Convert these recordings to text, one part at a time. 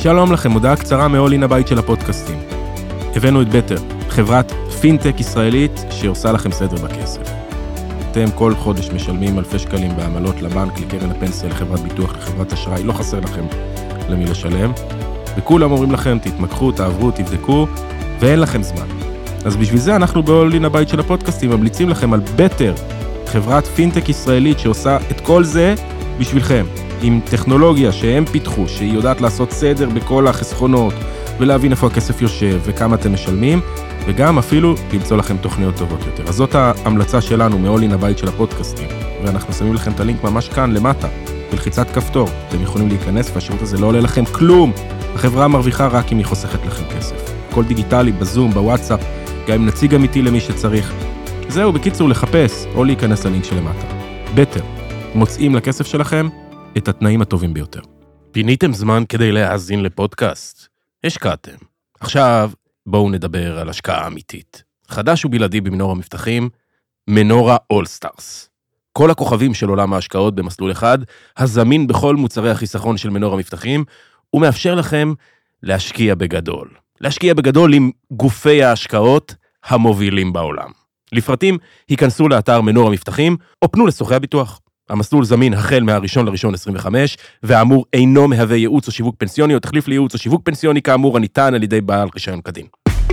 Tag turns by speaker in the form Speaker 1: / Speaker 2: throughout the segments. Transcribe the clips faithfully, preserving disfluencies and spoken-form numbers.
Speaker 1: שלום לכם, הודעה קצרה מאולין הבית של הפודקאסטים. הבאנו את בטר, חברת פינטק ישראלית שעושה לכם סדר בכסף. אתם כל חודש משלמים אלפי שקלים בעמלות לבנק, לקרן הפנסיה, לחברת ביטוח, לחברת אשראי, לא חסר לכם למי לשלם. וכולם אומרים לכם, תתמקחו, תעברו, תבדקו, ואין לכם זמן. אז בשביל זה אנחנו באולין הבית של הפודקאסטים ממליצים לכם על בטר, חברת פינטק ישראלית שעושה את כל זה בשבילכם. עם טכנולוגיה שהם פיתחו, שהיא יודעת לעשות סדר בכל החסכונות, ולהבין איפה הכסף יושב וכמה אתם משלמים, וגם אפילו למצוא לכם תוכניות טובות יותר. אז זאת ההמלצה שלנו מאולין הבית של הפודקאסטים, ואנחנו שמים לכם את הלינק ממש כאן למטה, בלחיצת כפתור. אתם יכולים להיכנס והשירות הזה לא עולה לכם כלום. החברה מרוויחה רק אם היא חוסכת לכם כסף. הכל דיגיטלי, בזום, בוואטסאפ, גם עם נציג אמיתי למי שצריך. זהו, בקיצור, לחפש או להיכנס ללינק שלמטה. בטר, מוצאים לכסף שלכם את התנאים הטובים ביותר. פיניתם זמן כדי להאזין לפודקאסט. השקעתם. עכשיו בואו נדבר על השקעה אמיתית. חדש ובלעדי במנור המבטחים, מנורה אולסטארס. כל הכוכבים של עולם ההשקעות במסלול אחד, הזמין בכל מוצרי החיסכון של מנור המבטחים, ומאפשר לכם להשקיע בגדול. להשקיע בגדול עם גופי ההשקעות המובילים בעולם. לפרטים, היכנסו לאתר מנור המבטחים, או פנו לסוכני הביטוח. המסלול זמין החל מהראשון לראשון עשרים וחמש, והאמור אינו מהווה ייעוץ או שיווק פנסיוני, או תחליף לייעוץ או שיווק פנסיוני כאמור הניתן על ידי בעל רישיון כדין.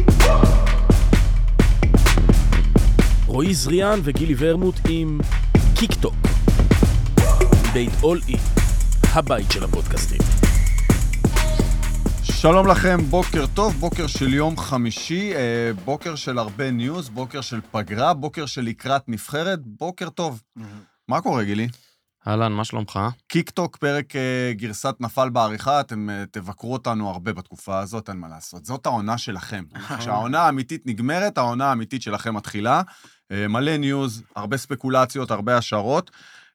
Speaker 1: רועי זריאן וגילי ורמוט עם קיקטוק. בית אול אי, הבית של הפודקאסטים.
Speaker 2: שלום לכם, בוקר טוב, בוקר של יום חמישי, בוקר של הרבה ניוז, בוקר של פגרה, בוקר של לקראת נבחרת, בוקר טוב. מה קורה, גילי?
Speaker 3: אהלן, מה שלומך?
Speaker 2: קיקטוק, פרק גרסת נפל בעריכה, אתם תבקרו אותנו הרבה בתקופה הזאת, אין מה לעשות. זאת העונה שלכם. כשהעונה האמיתית נגמרת, העונה האמיתית שלכם מתחילה. מלא ניוז, הרבה ספקולציות, הרבה השערות.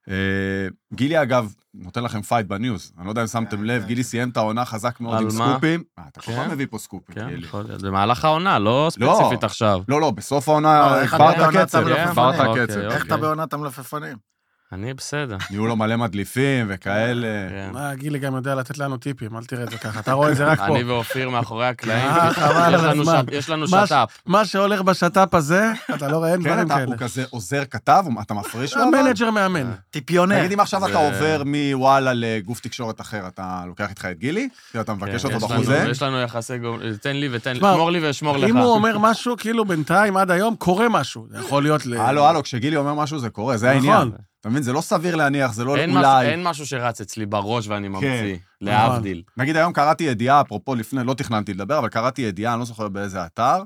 Speaker 2: גילי, אגב, נותן לכם פייט בניוז. אני לא יודע אם שמתם לב, גילי סיים את העונה חזק מאוד עם סקופים. אתה כל פעם מביא פה סקופים, גילי.
Speaker 3: זה מהלך העונה, לא ספציפית עכשיו.
Speaker 2: לא, לא, בסוף העונה, הגברת הקצב.
Speaker 4: איך אתה בעונת המלפפונים?
Speaker 3: אני בסדר.
Speaker 2: נהיו לו מלא מדליפים וכאלה.
Speaker 4: מה, גילי גם יודע לתת לנו טיפים, אל תראה את זה ככה, אתה רואה את זה רק פה.
Speaker 3: אני ואופיר מאחורי הקלעים, יש לנו שטאפ.
Speaker 4: מה שהולך בשטאפ הזה, אתה לא רואה, אין דברים כאלה.
Speaker 2: הוא כזה עוזר כתב, אתה מפריש לו?
Speaker 4: המנג'ר מאמן.
Speaker 2: טיפיונר. תגיד, אם עכשיו אתה עובר מוואלה לגוף תקשורת אחר, אתה לוקח איתך את גילי? אתה מבקש אותו בחוזה?
Speaker 3: יש לנו יחסי גום, תן לי ותן, שמור לי ואשמור לך.
Speaker 4: אם הוא אומר משהו, כאילו בינתיים עד היום קורה משהו. זה יכול להיות ל...
Speaker 2: הלו, הלו, כשגילי אומר משהו זה קורה, זה העניין. אתה מבין, זה לא סביר להניח, זה לא אולי...
Speaker 3: אין משהו שרץ אצלי בראש ואני ממציא, להבדיל.
Speaker 2: נגיד, היום קראתי ידיעה, אפרופו לפני, לא תכננתי לדבר, אבל קראתי ידיעה, אני לא זוכר באיזה אתר,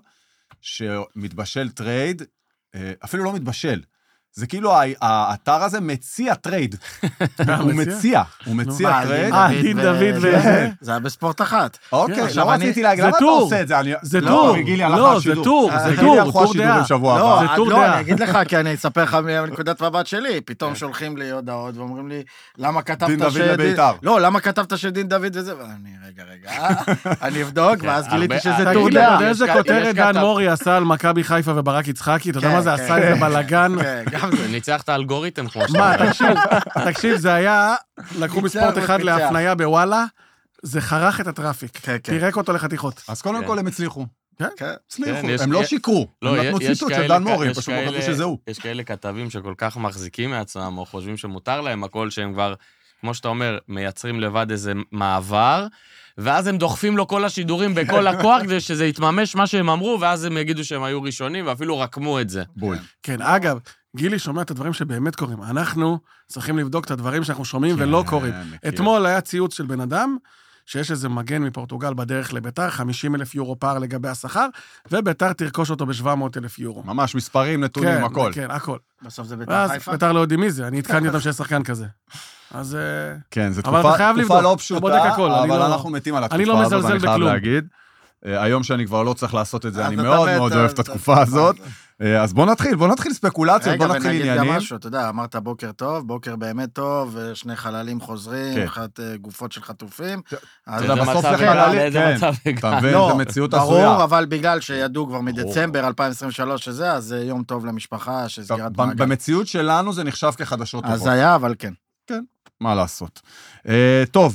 Speaker 2: שמתבשל טרייד, אפילו לא מתבשל. זה כאילו, האתר הזה מציע טרייד. הוא מציע, הוא מציע טרייד.
Speaker 4: אה, דין דוד וזה.
Speaker 5: זה היה בספורט אחת.
Speaker 2: אוקיי, לא רציתי להגיד, למה אתה עושה את זה?
Speaker 4: זה טור, לא, זה טור, זה טור, טור דעה.
Speaker 5: לא, אני אגיד לך, כי אני אספר לך מנקודת מבט שלי, פתאום שולחים לי הודעות ואומרים לי, למה כתבת
Speaker 2: דין דוד לביתר.
Speaker 5: לא, למה כתבת שדין דוד וזה? ואני, רגע, רגע, אני אבדוק, ואז גיליתי שזה טור דעה.
Speaker 4: תגיד, איזה כותרת דן מורי עשה על מכבי חיפה וברק יצחקי, אתה יודע מה זה עשה איזה בלגן?
Speaker 3: ניצח את האלגוריתם כמו
Speaker 4: מה, תקשיב, תקשיב, זה היה, לקחו מספורט אחד להפניה בוואלה, זה חרך את הטראפיק, פירק אותו לחתיכות.
Speaker 2: אז קודם כל הם הצליחו.
Speaker 4: כן,
Speaker 2: הצליחו, הם לא שיקרו, הם נתנו ציטוט של דן מורי, פשוט לא כתבו שזהו.
Speaker 3: יש כאלה כתבים שכל כך מחזיקים מעצמם, או חושבים שמותר להם הכל, שהם כבר, כמו שאתה אומר, מייצרים לבד איזה מעבר, ואז הם דוחפים לו כל השידורים בכל הכוח, כדי שזה יתממש מה שהם אמרו, ואז הם יגידו שהם היו ראשונים, ואפילו רקמו את זה.
Speaker 2: בול.
Speaker 4: כן, אגב, גילי שומע את הדברים שבאמת קורים. אנחנו צריכים לבדוק את הדברים שאנחנו שומעים ולא קורים. אתמול היה ציוץ של בן אדם, שיש איזה מגן מפורטוגל בדרך לביתר, חמישים אלף יורו פער לגבי השכר, וביתר תרכוש אותו ב-שבע מאות אלף יורו.
Speaker 2: ממש מספרים, נתונים, הכל.
Speaker 4: כן, הכל.
Speaker 5: בסוף זה ביתר חיפה?
Speaker 4: ביתר לא יודעים מי זה, אני התקנתי אותם שיש שחקן כזה. אז...
Speaker 2: כן, זו תקופה לא פשוטה, אבל אנחנו מתים על התקופה הזאת, אני חייב להגיד. היום שאני כבר לא צריך לעשות את זה, אני מאוד מאוד אוהב את התקופה הזאת. אז בוא נתחיל, בוא נתחיל ספקולציות, בוא נתחיל עניינים.
Speaker 5: רגע, ונגיד גם משהו, אתה יודע, אמרת בוקר טוב, בוקר באמת טוב, שני חללים חוזרים, אחת גופות של חטופים.
Speaker 2: אתה יודע, בסוף זה חללים, כן. אתה מבין, זה מציאות עשויה.
Speaker 5: ברור, אבל בגלל שידעו כבר מדצמבר אלפיים עשרים ושלוש שזה, אז זה יום טוב למשפחה, שסגירת מעגל.
Speaker 2: במציאות שלנו זה נחשב כחדשות טובות.
Speaker 5: אז היה, אבל כן.
Speaker 2: כן, מה לעשות. טוב.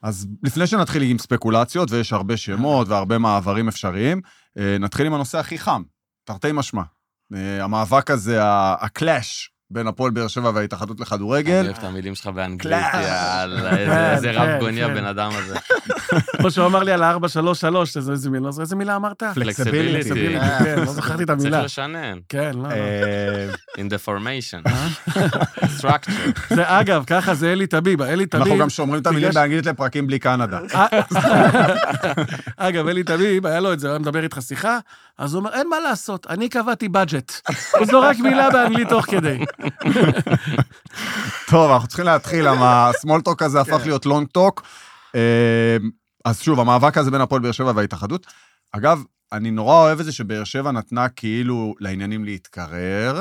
Speaker 2: אז לפני שנתחיל עם ספקולציות, ויש הרבה שמות והרבה מעברים אפשריים, נתחיל עם הנושא הכי חם, תרתי משמע. המאבק הזה, הקלאש, בין הפועל באר שבע וההתאחדות לכדורגל.
Speaker 3: אני אוהב את המילים שלך באנגלית, איזה רב גוניה בן אדם הזה.
Speaker 4: כמו שהוא אמר לי על ה-ארבע שלוש שלוש, איזה מילה אמרת?
Speaker 3: פלקסיביליטי.
Speaker 4: כן, לא זכרתי את המילה.
Speaker 3: צריך לשנן.
Speaker 4: כן, לא.
Speaker 3: In the formation. Structure.
Speaker 4: זה אגב, ככה זה אלי טביב. אלי טביב...
Speaker 2: אנחנו גם שומרים את המילים באנגלית לפרקים בלי קנדה.
Speaker 4: אגב, אלי טביב, היה לו את זה, הוא מדבר איתך שיחה, אז הוא אומר, אין מה לעשות, אני קבעתי בדג'ט. הוא זורק מילה באנגלית תוך כדי.
Speaker 2: טוב, אנחנו צריכים להתחיל, הסמולטוק הזה הפך להיות לונג-טוק. אז שוב, המאבק הזה בין הפועל באר שבע וההתאחדות. אגב, אני נורא אוהב את זה שבאר שבע נתנה כאילו לעניינים להתקרר,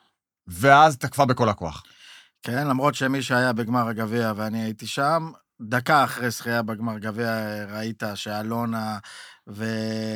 Speaker 2: ואז תקפה בכל הכוח.
Speaker 5: כן, למרות שמי שהיה בגמר הגביע ואני הייתי שם, דקה אחרי שחייה בגמר גביע ראית שאלונה ו...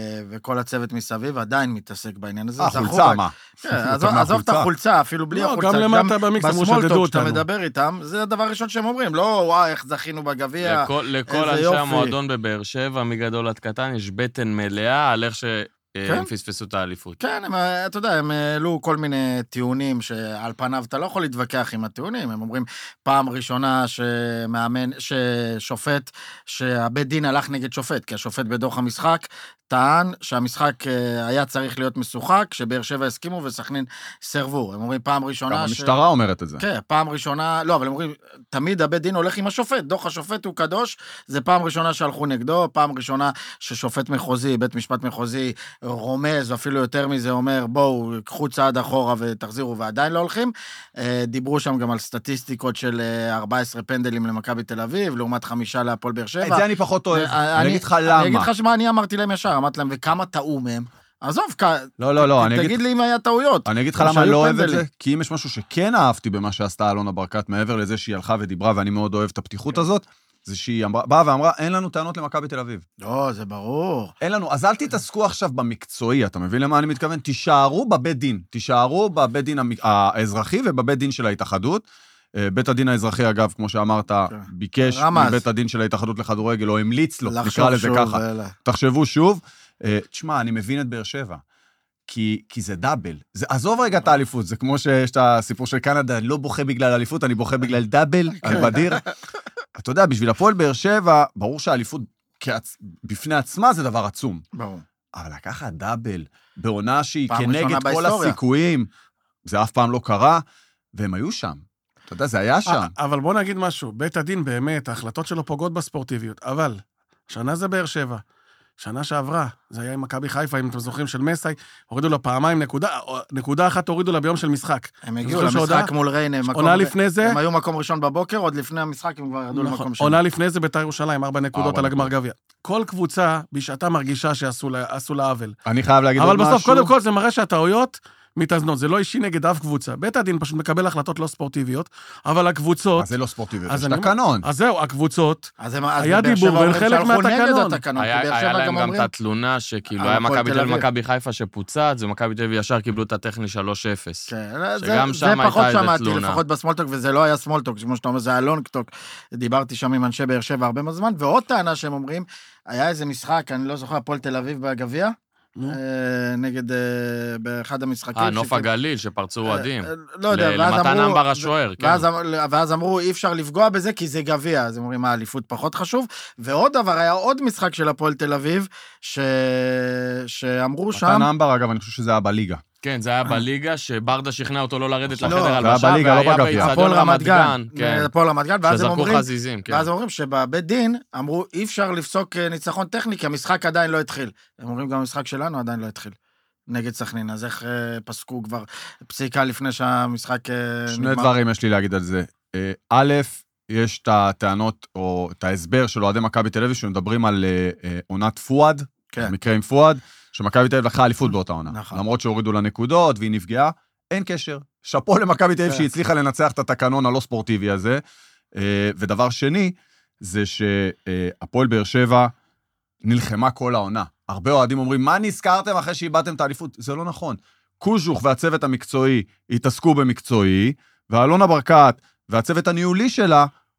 Speaker 5: וכל הצוות מסביב עדיין מתעסק בעניין הזה.
Speaker 2: החולצה, מה?
Speaker 5: כן, עזוב את החולצה, אפילו בלי
Speaker 4: לא,
Speaker 5: החולצה.
Speaker 4: גם למטה במיקס אמרו שדדו
Speaker 5: שאתה מדבר איתם, זה הדבר הראשון שהם אומרים, לא, וואי, איך זכינו בגביע,
Speaker 3: לכל, לכל אנשי המועדון בבאר שבע, מגדול עד קטן, יש בטן מלאה על איך ש... הם פספסו את האליפות. כן,
Speaker 5: הם, אתה יודע, הם העלו כל מיני טיעונים שעל פניו אתה לא יכול להתווכח עם הטיעונים, הם אומרים פעם ראשונה שמאמן, ששופט, שהבית דין הלך נגד שופט, כי השופט בדוח המשחק טען שהמשחק היה צריך להיות משוחק, שבאר שבע הסכימו וסכנין סרבו. הם אומרים פעם ראשונה...
Speaker 2: גם המשטרה ש... אומרת את זה.
Speaker 5: כן, פעם ראשונה, לא, אבל הם אומרים, תמיד הבית דין הולך עם השופט, דוח השופט הוא קדוש, זה פעם ראשונה שהלכו נגדו, פעם ראשונה ששופט מחוזי, בית משפט מחוזי, רומז, ואפילו יותר מזה אומר, בואו, קחו צעד אחורה ותחזירו, ועדיין לא הולכים. דיברו שם גם על סטטיסטיקות של ארבעה עשר פנדלים למכבי תל אביב, לעומת חמישה להפועל באר שבע.
Speaker 2: את זה אני פחות אוהב. אני אגיד לך למה.
Speaker 5: אני אגיד לך שמה אני אמרתי להם ישר, אמרתי להם, וכמה טעו מהם? עזוב,
Speaker 2: לא, לא, לא,
Speaker 5: תגיד לי אם היה טעויות.
Speaker 2: אני אגיד לך למה אני לא אוהב את זה, כי אם יש משהו שכן אהבתי במה שעשתה אלונה ברקת, מעבר לזה שהיא הלכה ודיברה, ואני מאוד אוהב את הפתיחות הזאת, זה שהיא באה ואמרה, אין לנו טענות למכבי תל אביב.
Speaker 5: לא, זה ברור.
Speaker 2: אין לנו, אז אל תתעסקו עכשיו במקצועי, אתה מבין למה אני מתכוון? תישארו בבית דין, תישארו בבית דין האזרחי ובבית דין של ההתאחדות. בית הדין האזרחי, אגב, כמו שאמרת, ביקש מבית הדין של ההתאחדות לכדורגל, או המליץ לו, נקרא לזה ככה. תחשבו שוב. תשמע, אני מבין את באר שבע, כי, כי זה דאבל. זה, עזוב רגע את האליפות, זה כמו שיש את הסיפור של קנדה, אני לא בוכה בגלל אליפות, אני בוכה בגלל דאבל, על בדיר. אתה יודע, בשביל הפועל באר שבע, ברור שהאליפות כעצ... בפני עצמה זה דבר עצום.
Speaker 5: ברור.
Speaker 2: אבל לקחת דאבל, בעונה שהיא כנגד כל הסיכויים, זה אף פעם לא קרה, והם היו שם. אתה יודע, זה היה שם.
Speaker 4: אבל בוא נגיד משהו, בית הדין באמת, ההחלטות שלו פוגעות בספורטיביות, אבל שנה זה באר שבע. שנה שעברה, זה היה עם מכבי חיפה, אם אתם זוכרים, של מסי, הורידו לה פעמיים נקודה, נקודה אחת הורידו לה ביום של משחק.
Speaker 5: הם הגיעו למשחק מול ריינה,
Speaker 4: עונה לפני זה...
Speaker 5: הם היו מקום ראשון בבוקר, עוד לפני המשחק הם כבר ירדו למקום שני.
Speaker 4: עונה לפני זה בית"ר ירושלים, ארבע נקודות על הגמר גביע. כל קבוצה בשעתה מרגישה שעשו לה עוול.
Speaker 2: אני חייב להגיד עוד משהו.
Speaker 4: אבל בסוף, קודם כל, זה מראה שהטעויות מתאזנות, זה לא אישי נגד אף קבוצה. בית הדין פשוט מקבל החלטות לא ספורטיביות, אבל הקבוצות...
Speaker 2: אז זה לא ספורטיביות, יש תקנון.
Speaker 4: אז זהו, הקבוצות, היה דיבור, והן חלק מהתקנון.
Speaker 3: היה להם גם את התלונה שכאילו היה מכבי תל אביב ומכבי חיפה שפוצעת, ומכבי תל אביב ישר קיבלו את הטכני שלוש אפס. שגם שם הייתה איזה תלונה.
Speaker 5: שמעתי, לפחות בסמולטוק, וזה לא היה סמולטוק, כמו שאתה אומר, זה היה לונגטוק. דיברתי שם עם אנשי באר שבע הרבה זמן, ועוד טענה שהם אומרים, היה איזה משחק, אני לא זוכר, הפועל תל אביב בגביע, נגד, באחד המשחקים.
Speaker 3: אה, נוף הגליל, שפרצו אוהדים. לא יודע, למתן אמבר השוער, כן.
Speaker 5: ואז אמרו, אי אפשר לפגוע בזה, כי זה גביע. אז אומרים, האליפות פחות חשוב. ועוד דבר, היה עוד משחק של הפועל תל אביב, שאמרו שם...
Speaker 2: מתן אמבר, אגב, אני חושב שזה היה בליגה.
Speaker 3: כן, זה היה בליגה, שברדה שכנע אותו לא לרדת לחדר
Speaker 2: הלבשה,
Speaker 3: והיה באיצטדיון רמת גן.
Speaker 5: הפועל רמת גן,
Speaker 3: שזרקו חזיזים, כן.
Speaker 5: ואז הם אומרים שבבית דין אמרו, אי אפשר לפסוק ניצחון טכני, כי המשחק עדיין לא התחיל. הם אומרים, גם המשחק שלנו עדיין לא התחיל. נגד סכנין, אז איך פסקו כבר פסיקה לפני שהמשחק נגמר?
Speaker 2: שני דברים יש לי להגיד על זה. א', יש את הטענות, או את ההסבר של אוהדי מכבי תל אביב, שמדברים על עונת פואד, מקרה עם פואד, שמכבי תל אביב לקחה אליפות באותה עונה. למרות שהורידו לה נקודות והיא נפגעה, אין קשר. שפו למכבי תל אביב שהיא הצליחה לנצח את התקנון הלא ספורטיבי הזה. ודבר שני, זה שהפועל באר שבע נלחמה כל העונה. הרבה אוהדים אומרים, מה נזכרתם אחרי שאיבדתם את האליפות? זה לא נכון. קוז'וך והצוות המקצועי התעסקו במקצועי, ואלונה ברקת והצוות הניהולי שלה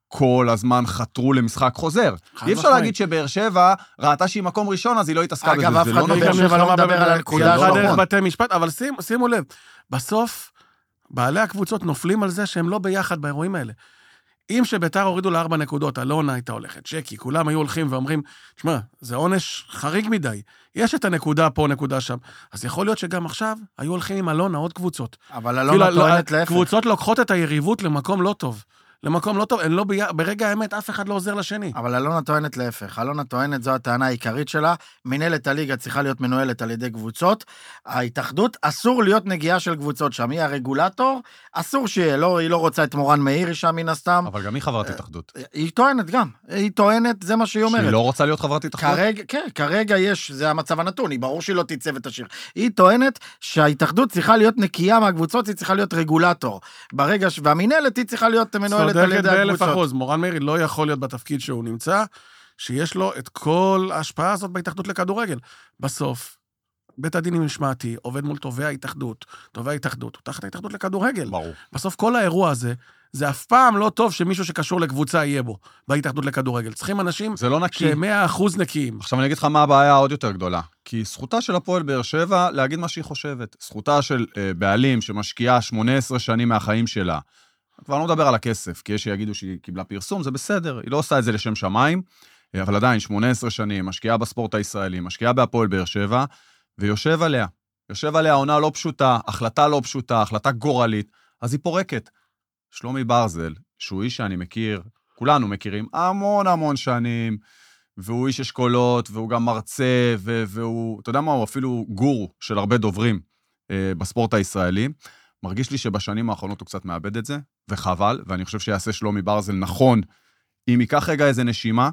Speaker 2: כל הזמן חתרו למשחק חוזר. אי אפשר להגיד שבאר שבע ראתה שהיא מקום ראשון, אז היא לא התעסקה בזה.
Speaker 5: אגב, אף אחד בבאר שבע לא מדבר על הנקודה
Speaker 4: שלו.
Speaker 5: שלו.
Speaker 4: בתי משפט, אבל שימו לב, בסוף, בעלי הקבוצות נופלים על זה שהם לא ביחד באירועים האלה. אם שביתר הורידו לארבע נקודות, אלונה הייתה הולכת, שקי, כולם היו הולכים ואומרים, תשמע, זה עונש חריג מדי, יש את הנקודה פה, נקודה שם. אז יכול להיות שגם עכשיו היו הולכים עם אלונה, עוד קבוצות.
Speaker 5: אבל אלונה טוענת להפך.
Speaker 4: קבוצות לוקחות את היריבות למקום לא טוב. למקום לא טוב, לא בי... ברגע האמת אף אחד לא עוזר לשני.
Speaker 5: אבל אלונה טוענת להפך, אלונה טוענת, זו הטענה העיקרית שלה, מנהלת הליגה צריכה להיות מנוהלת על ידי קבוצות, ההתאחדות אסור להיות נגיעה של קבוצות שם, היא הרגולטור, אסור שיהיה, לא, היא לא רוצה את מורן מאיר שם מן הסתם.
Speaker 2: אבל גם היא חברת התאחדות.
Speaker 5: היא טוענת גם, היא טוענת, זה מה שהיא אומרת.
Speaker 2: שהיא לא רוצה להיות חברת התאחדות?
Speaker 5: כרגע, כן, כרגע יש, זה המצב הנתון, היא ברור שהיא לא תצא ותשאיר. היא טוענת שההתאחדות צריכה להיות נקייה מהקבוצות, היא צריכה להיות רגולטור. ברגע ש... והמנהלת היא צריכה להיות מנוהלת על ידי הקבוצות.
Speaker 4: מורן מאיר לא יכול להיות בתפקיד שהוא נמצא, שיש לו את כל ההשפעה הזאת בהתאחדות לכדורגל. בסוף, בית הדין המשמעתי עובד מול תובע ההתאחדות, תובע ההתאחדות, הוא תחת ההתאחדות לכדורגל.
Speaker 2: ברור.
Speaker 4: בסוף כל האירוע הזה, זה אף פעם לא טוב שמישהו שקשור לקבוצה יהיה בו, בהתאחדות לכדורגל. צריכים אנשים
Speaker 2: לא
Speaker 4: ש-מאה אחוז נקיים.
Speaker 2: עכשיו אני אגיד לך מה הבעיה עוד יותר גדולה. כי זכותה של הפועל באר שבע להגיד מה שהיא חושבת. זכותה של אה, בעלים שמשקיעה שמונה עשרה שנים מהחיים שלה. כבר לא מדבר על הכסף, כי יש שיגידו שהיא קיבלה פרסום, זה בסדר, היא לא עושה את זה לשם שמיים, אבל עדיין שמונה עשרה שנים, משקיעה בספורט הישראלי, משקיעה בהפועל באר שבע, ויושב עליה. יושב עליה עונה לא פשוטה, החלטה לא פשוטה, החלטה גורלית, אז היא פורקת. שלומי ברזל, שהוא איש שאני מכיר, כולנו מכירים המון המון שנים, והוא איש אשכולות, והוא גם מרצה, והוא, אתה יודע מה, הוא אפילו גורו של הרבה דוברים אה, בספורט הישראלי. מרגיש לי שבשנים האחרונות הוא קצת מאבד את זה, וחבל, ואני חושב שיעשה שלומי ברזל נכון, אם ייקח רגע איזה נשימה,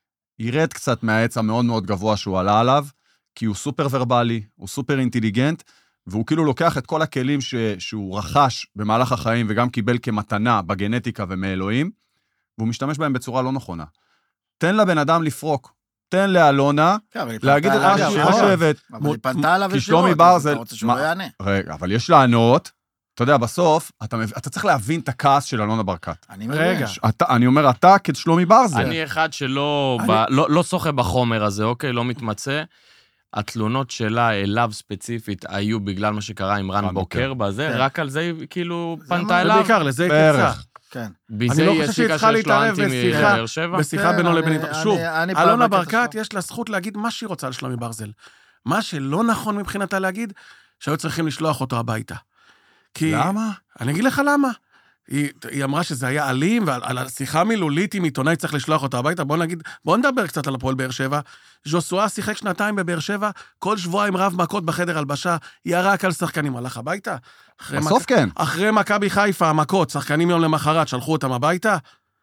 Speaker 2: ירד קצת מהעץ המאוד מאוד גבוה שהוא עלה עליו, כי הוא סופר ורבלי, הוא סופר אינטליגנט, והוא כאילו לוקח את כל הכלים ש... שהוא רכש במהלך החיים, וגם קיבל כמתנה בגנטיקה ומאלוהים, והוא משתמש בהם בצורה לא נכונה. תן לבן אדם לפרוק, תן לאלונה, להגיד את מה שהיא חושבת.
Speaker 5: אבל היא פנתה עליו
Speaker 2: כי שלומי ברזל...
Speaker 5: אתה רוצה שהוא לא יענה.
Speaker 2: רגע, אבל יש לענות, אתה יודע, בסוף, אתה, אתה צריך להבין את הכעס של אלונה ברקת.
Speaker 5: אני רגע.
Speaker 2: אתה, אני אומר, אתה כשלומי ברזל.
Speaker 3: אני אחד שלא אני... ב, לא, לא שוחה בחומר הזה, אוקיי? לא מתמצא. התלונות שלה אליו ספציפית היו בגלל מה שקרה עם רן בוקר בזה,
Speaker 5: כן.
Speaker 3: רק על זה כאילו פנתה אליו.
Speaker 4: בעיקר, לזה היא קצה.
Speaker 5: כן.
Speaker 3: אני לא חושב שהיא צריכה להתערב בשיחה,
Speaker 4: בשיחה בינו לבין... שוב, אלונה ברקת יש לה זכות להגיד מה שהיא רוצה על שלומי ברזל. מה שלא נכון מבחינתה להגיד, שהיו צריכים לשלוח אותו הביתה. כי...
Speaker 2: למה?
Speaker 4: אני אגיד לך למה. היא, היא אמרה שזה היה אלים, ועל השיחה מילולית עם עיתונאי צריך לשלוח אותו הביתה. בוא נגיד, בוא נדבר קצת על הפועל באר שבע. ז'וסואה שיחק שנתיים בבאר שבע, כל שבועיים רב מכות בחדר הלבשה, ירק על שחקנים, הלך הביתה.
Speaker 2: בסוף
Speaker 4: מק...
Speaker 2: כן.
Speaker 4: אחרי מכבי חיפה, המכות, שחקנים יום למחרת, שלחו אותם הביתה.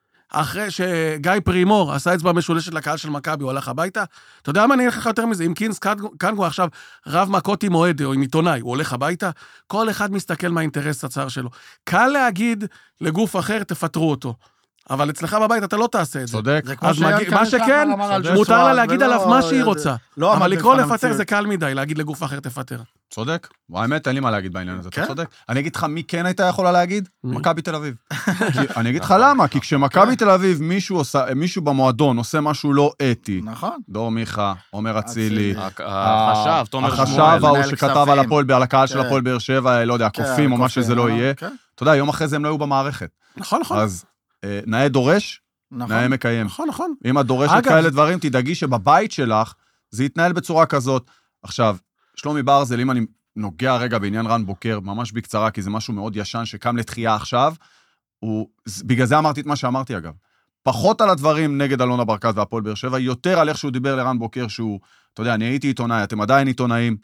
Speaker 4: אחרי שגיא פרימור עשה אצבע משולשת לקהל של מכבי, הוא הלך הביתה. אתה יודע מה, אני אלך לך יותר מזה, אם קינס קנגו עכשיו רב מכות עם אוהד או עם עיתונאי, הוא הולך הביתה, כל אחד מסתכל מהאינטרס הצער שלו. קל להגיד לגוף אחר, תפטרו אותו. אבל אצלך בבית אתה לא תעשה את זה.
Speaker 2: צודק.
Speaker 4: אז מה שכן, מותר לה להגיד עליו מה שהיא רוצה. אבל לקרוא לפטר זה קל מדי, להגיד לגוף אחר תפטר.
Speaker 2: צודק. האמת, אין לי מה להגיד בעניין הזה, אתה צודק. אני אגיד לך, מי כן הייתה יכולה להגיד? מכבי תל אביב. אני אגיד לך למה, כי כשמכבי תל אביב, מישהו במועדון עושה משהו לא אתי, דור מיכה, עומר אצילי,
Speaker 3: החשב, תומר שמואל,
Speaker 2: החשב ההוא שכתב על הפועל, על הקהל של הפועל באר שבע, לא יודע, הקופים או מה שזה לא יהיה. אתה יודע, יום אחרי זה הם לא היו במערכת.
Speaker 4: נכון, נכון.
Speaker 2: אז נאה דורש, נאה מקיים.
Speaker 4: נכון, נכון.
Speaker 2: אם את דורשת כאלה דברים, תדאגי שבבית שלך זה יתנהל בצורה כזאת. עכשיו, שלומי ברזל, אם אני נוגע רגע בעניין רן בוקר, ממש בקצרה, כי זה משהו מאוד ישן שקם לתחייה עכשיו, הוא, בגלל זה אמרתי את מה שאמרתי אגב. פחות על הדברים נגד אלונה ברקת והפועל באר שבע, יותר על איך שהוא דיבר לרן בוקר, שהוא, אתה יודע, אני הייתי עיתונאי, אתם עדיין עיתונאים.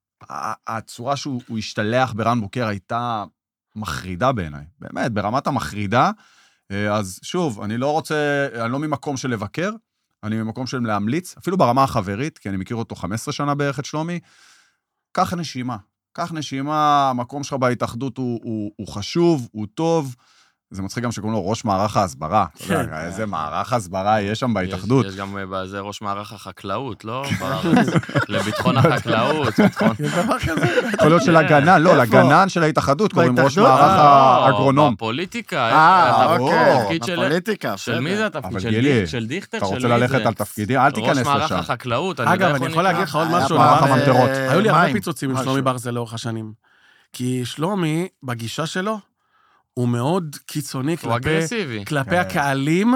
Speaker 2: הצורה שהוא השתלח ברן בוקר הייתה מחרידה בעיניי, באמת, ברמת המחרידה. אז שוב, אני לא רוצה, אני לא ממקום של לבקר, אני ממקום של להמליץ, אפילו ברמה החברית, כי אני מכיר אותו חמש עשרה שנה בערך את שלומי, קח נשימה, קח נשימה, המקום שלך בהתאחדות הוא, הוא, הוא חשוב, הוא טוב, זה מצחיק גם שקוראים לו ראש מערך ההסברה. אתה יודע, איזה מערך ההסברה יש שם בהתאחדות.
Speaker 3: יש גם בזה ראש מערך החקלאות, לא? לביטחון החקלאות.
Speaker 4: יש דבר כזה?
Speaker 2: יכול להיות של הגנן, לא, לגנן של ההתאחדות קוראים ראש מערך האגרונום.
Speaker 3: בפוליטיקה.
Speaker 5: אה, אוקיי,
Speaker 3: התפקיד
Speaker 5: בפוליטיקה.
Speaker 3: של מי זה התפקיד?
Speaker 2: אבל
Speaker 3: של
Speaker 2: גילי,
Speaker 3: של דיכטר?
Speaker 2: אתה
Speaker 3: של
Speaker 2: רוצה
Speaker 3: מי זה?
Speaker 2: ללכת על תפקידים? אל תיכנס
Speaker 3: ראש מערך
Speaker 2: לשם.
Speaker 3: החקלאות.
Speaker 4: אגב, אני יכול להגיד לך עוד משהו.
Speaker 2: מערך הממטרות.
Speaker 4: היו לי הרבה
Speaker 5: מים.
Speaker 4: פיצוצים עם שלומי ברזל לאורך השנים. כי שלומי, בגישה שלו, הוא מאוד קיצוני
Speaker 3: הוא אגרסיבי.
Speaker 4: כלפי הקהלים,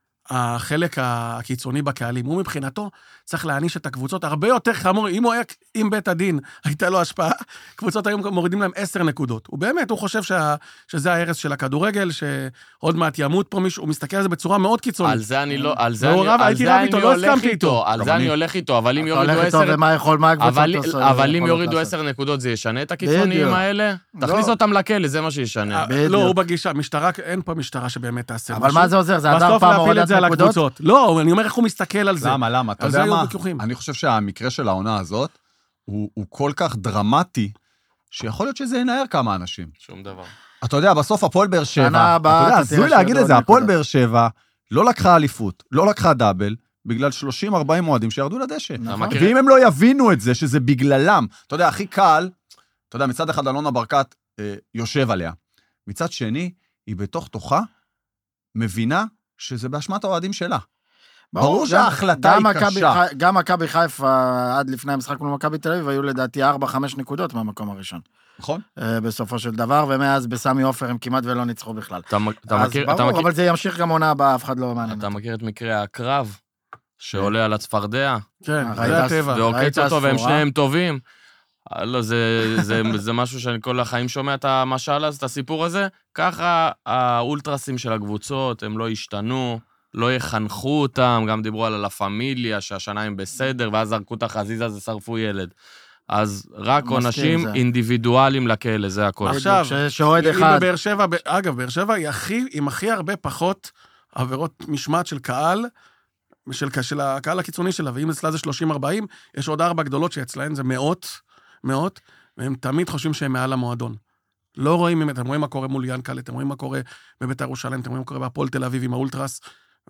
Speaker 4: החלק הקיצוני בקהלים. הוא מבחינתו צריך להעניש את הקבוצות הרבה יותר חמור. אם הוא היה, אם בית הדין הייתה לו השפעה, קבוצות היום מורידים להם עשר נקודות. הוא באמת, הוא חושב שה, שזה ההרס של הכדורגל, שעוד מעט ימות פה מישהו, הוא מסתכל על זה בצורה מאוד קיצונית.
Speaker 3: על זה אני לא, על זה
Speaker 4: והוא
Speaker 3: אני,
Speaker 4: רב,
Speaker 3: על
Speaker 4: הייתי
Speaker 3: זה
Speaker 4: רב
Speaker 3: אני
Speaker 4: איתו, לא
Speaker 3: הולך
Speaker 4: הסכמתי
Speaker 3: איתו,
Speaker 4: איתו.
Speaker 3: על
Speaker 2: גם
Speaker 3: זה
Speaker 2: אני.
Speaker 3: אני הולך איתו, אבל אם
Speaker 5: אתה
Speaker 3: יורידו
Speaker 5: הולך איתו
Speaker 3: עשר...
Speaker 5: ומה יכול, מה הקבוצות
Speaker 3: אבל,
Speaker 5: עושות?
Speaker 3: אבל אם
Speaker 5: יכולות
Speaker 3: יורידו
Speaker 5: לעשות?
Speaker 3: עשר נקודות, זה ישנה את הקיצוניים
Speaker 5: בדיוק.
Speaker 3: האלה? תכניס אותם לכלא, זה מה שישנה.
Speaker 5: בדיוק.
Speaker 4: לא, הוא בגישה, משטרה, אין פה משטרה שבאמת תעשה
Speaker 5: אבל
Speaker 4: משהו.
Speaker 5: מה זה עוזר? זה עזר
Speaker 4: בסוף
Speaker 5: פעם
Speaker 4: להפיל את
Speaker 5: הורדת
Speaker 4: זה על
Speaker 5: נקודות?
Speaker 4: הקבוצות. לא, אני אומר איך הוא מסתכל על זה.
Speaker 2: למה, למה? אתה
Speaker 4: על זה
Speaker 2: יודע
Speaker 4: היו
Speaker 2: מה?
Speaker 4: ויכוחים.
Speaker 2: אני חושב שהמקרה של העונה הזאת, הוא הוא כל כך דרמטי, שיכול להיות שזה ינער כמה אנשים.
Speaker 3: שום דבר.
Speaker 2: אתה יודע, בסוף הפועל באר שבע,
Speaker 5: שנה הבאה
Speaker 2: אתה יודע,
Speaker 5: אתה תראה
Speaker 2: הזוי להגיד
Speaker 5: שעוד
Speaker 2: את זה,
Speaker 5: עוד
Speaker 2: הפועל
Speaker 5: נקודה.
Speaker 2: באר שבע לא לקחה אליפות, לא לקחה דאבל, בגלל שלושים ארבעים מועדים שירדו לדשא.
Speaker 5: נכון.
Speaker 3: מכיר-
Speaker 2: ואם הם לא יבינו את זה, שזה בגללם, אתה יודע, הכי קל, אתה יודע, מצד אחד אלונה ברקת אה, יושב עליה, מצד שני, היא בתוך תוכה מבינה שזה באשמת האוהדים שלה. ברור
Speaker 5: גם-
Speaker 2: שההחלטה
Speaker 5: גם
Speaker 2: היא
Speaker 5: מכבי
Speaker 2: קשה.
Speaker 5: חי- גם מכבי חיפה, עד לפני המשחק מול מכבי תל אביב, היו לדעתי ארבע חמש נקודות מהמקום הראשון.
Speaker 2: נכון?
Speaker 5: אה, בסופו של דבר, ומאז בסמי עופר הם כמעט ולא ניצחו בכלל.
Speaker 3: אתה מ- אתה
Speaker 5: אז
Speaker 3: מכיר- אתה
Speaker 5: ברור,
Speaker 3: מכיר-
Speaker 5: אבל זה ימשיך גם עונה הבאה, אף אחד לא מעניין.
Speaker 3: אתה מכיר את מקרה הקרב, שעולה על הצפרדע,
Speaker 4: כן,
Speaker 5: ראית
Speaker 4: זה הטבע.
Speaker 5: ראית
Speaker 3: ועוקץ אותו, והם
Speaker 5: הסחורה?
Speaker 3: שניהם טובים? אה, לא, זה, זה, זה משהו שאני כל החיים שומע את המשל הזה, את הסיפור הזה. ככה האולטרסים של הקבוצות, הם לא השתנו, לא יחנכו אותם, גם דיברו על לה פמיליה, שהשנה הם בסדר, ואז זרקו את החזיזה, אז שרפו ילד. אז רק
Speaker 5: מסכים,
Speaker 3: עונשים
Speaker 5: זה.
Speaker 3: אינדיבידואליים לכאלה, זה הכל.
Speaker 4: עכשיו,
Speaker 5: ש- שאוהד
Speaker 4: היא
Speaker 5: אחד,
Speaker 4: בבאר שבע, ב- אגב, באר שבע היא הכי, עם הכי הרבה פחות עבירות משמעת של קהל, של, של הקהל הקיצוני שלה, ואם אצלה זה שלושים ארבעים, יש עוד ארבע גדולות שאצלהן זה מאות, מאות, והם תמיד חושבים שהם מעל המועדון. לא רואים, אתם רואים מה קורה מול ינקל, אתם רואים מה קורה בבית"ר ירושלים, אתם רואים מה קורה בהפועל תל אביב עם האולטרס,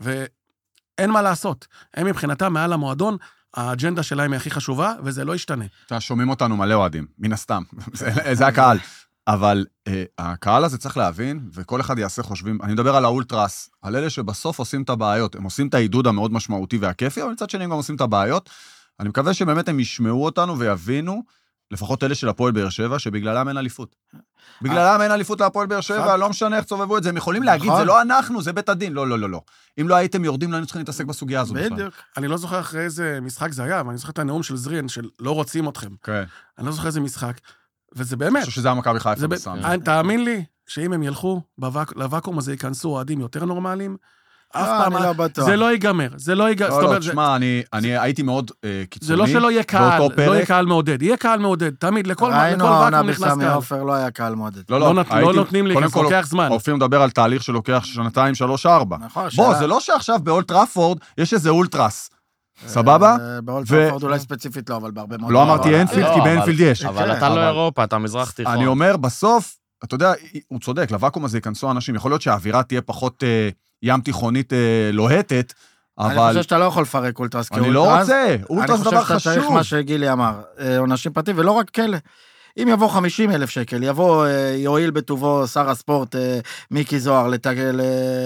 Speaker 4: ואין מה לעשות. הם מבחינתם מעל המועדון, האג'נדה שלהם היא הכי חשובה, וזה לא ישתנה.
Speaker 2: אתה שומעים אותנו מלא אוהדים, מן הסתם, זה, זה הקהל. אבל אה, הקהל הזה צריך להבין, וכל אחד יעשה חושבים, אני מדבר על האולטרס, על אלה שבסוף עושים את הבעיות, הם עושים את העידוד המאוד משמעותי והכיפי, אבל מצד שני הם גם עושים את הבעיות. אני מקווה שבאמת הם ישמעו אותנו ויבינו, לפחות אלה של הפועל באר שבע, שבגללם אין אליפות. בגללם אין אליפות להפועל באר שבע, לא משנה איך צובבו את זה, הם יכולים להגיד, זה לא אנחנו, זה בית הדין. לא, לא, לא, לא. אם לא הייתם יורדים, לא היינו צריכים להתעסק בסוגיה הזו בכלל.
Speaker 5: בדיוק.
Speaker 4: אני לא זוכר אחרי איזה משחק זה היה, אבל אני זוכר את הנאום של זרין, של לא רוצים אתכם.
Speaker 2: כן.
Speaker 4: אני לא זוכר איזה משחק, וזה
Speaker 2: אני
Speaker 4: באמת.
Speaker 2: חושב שזה המכבי חיפה
Speaker 4: זה ב-
Speaker 2: בסמי.
Speaker 4: אה, תאמין לי, שאם הם ילכו בוואק- לוואקום הזה, ייכנסו אוהדים יותר נורמליים, אף
Speaker 5: אה,
Speaker 4: פעם,
Speaker 5: אני לא בטוח.
Speaker 4: זה לא ייגמר, זה לא ייגמר, זאת
Speaker 2: לא, לא,
Speaker 4: אומרת, זה-
Speaker 2: תשמע, אני, אני הייתי מאוד אה, קיצוני.
Speaker 4: זה לא שלא יהיה קהל,
Speaker 2: באותו
Speaker 4: לא יהיה
Speaker 2: פרק.
Speaker 4: קהל מעודד, יהיה קהל מעודד, תמיד, לכל לכל
Speaker 5: ראינו העונה
Speaker 4: וואקום נכנס
Speaker 5: בסמי
Speaker 4: קהל.
Speaker 5: עופר, לא היה קהל מעודד.
Speaker 2: לא,
Speaker 4: לא
Speaker 2: לא,
Speaker 4: נות- לא
Speaker 2: הייתי-
Speaker 4: נותנים לי,
Speaker 2: קודם
Speaker 4: זה
Speaker 2: כל,
Speaker 4: לוקח זמן.
Speaker 2: אופיר מדבר על תהליך שלוקח שנתיים, שלוש, ארבע.
Speaker 5: נכון,
Speaker 2: בוא,
Speaker 5: שאלה-
Speaker 2: זה לא שעכשיו באולט טראפורד יש איזה אולטרס. סבבה?
Speaker 5: אה, באולט
Speaker 2: ו-
Speaker 5: טראפורד אולי ספציפית לא, אבל בהרבה מאוד...
Speaker 2: לא אמרתי
Speaker 3: אבל-
Speaker 2: אנפילד,
Speaker 3: לא,
Speaker 2: כי
Speaker 3: אבל-
Speaker 2: באנפילד יש.
Speaker 3: אבל אתה
Speaker 2: אבל-
Speaker 3: לא אירופה, אתה מזרח תיכון.
Speaker 2: אני אומר, בסוף, אתה יודע, הוא צודק, לוואקום הזה ייכנסו אנשים, יכול להיות שהאווירה תהיה פחות אה, ים תיכונית אה, לוהטת,
Speaker 5: אני
Speaker 2: אבל
Speaker 5: חושב שאתה לא יכול לפרק אולטרס
Speaker 2: אני לא
Speaker 5: כאולטרס.
Speaker 2: רוצה, אולטרס זה דבר
Speaker 5: אני חושב שאתה צריך
Speaker 2: חשוב.
Speaker 5: מה שגילי אמר, אה, עונשים פרטיים, ולא רק כאלה. אם יבוא חמישים אלף שקל, יבוא, אה, יועיל בטובו שר הספורט אה, מיקי זוהר לתג... ל-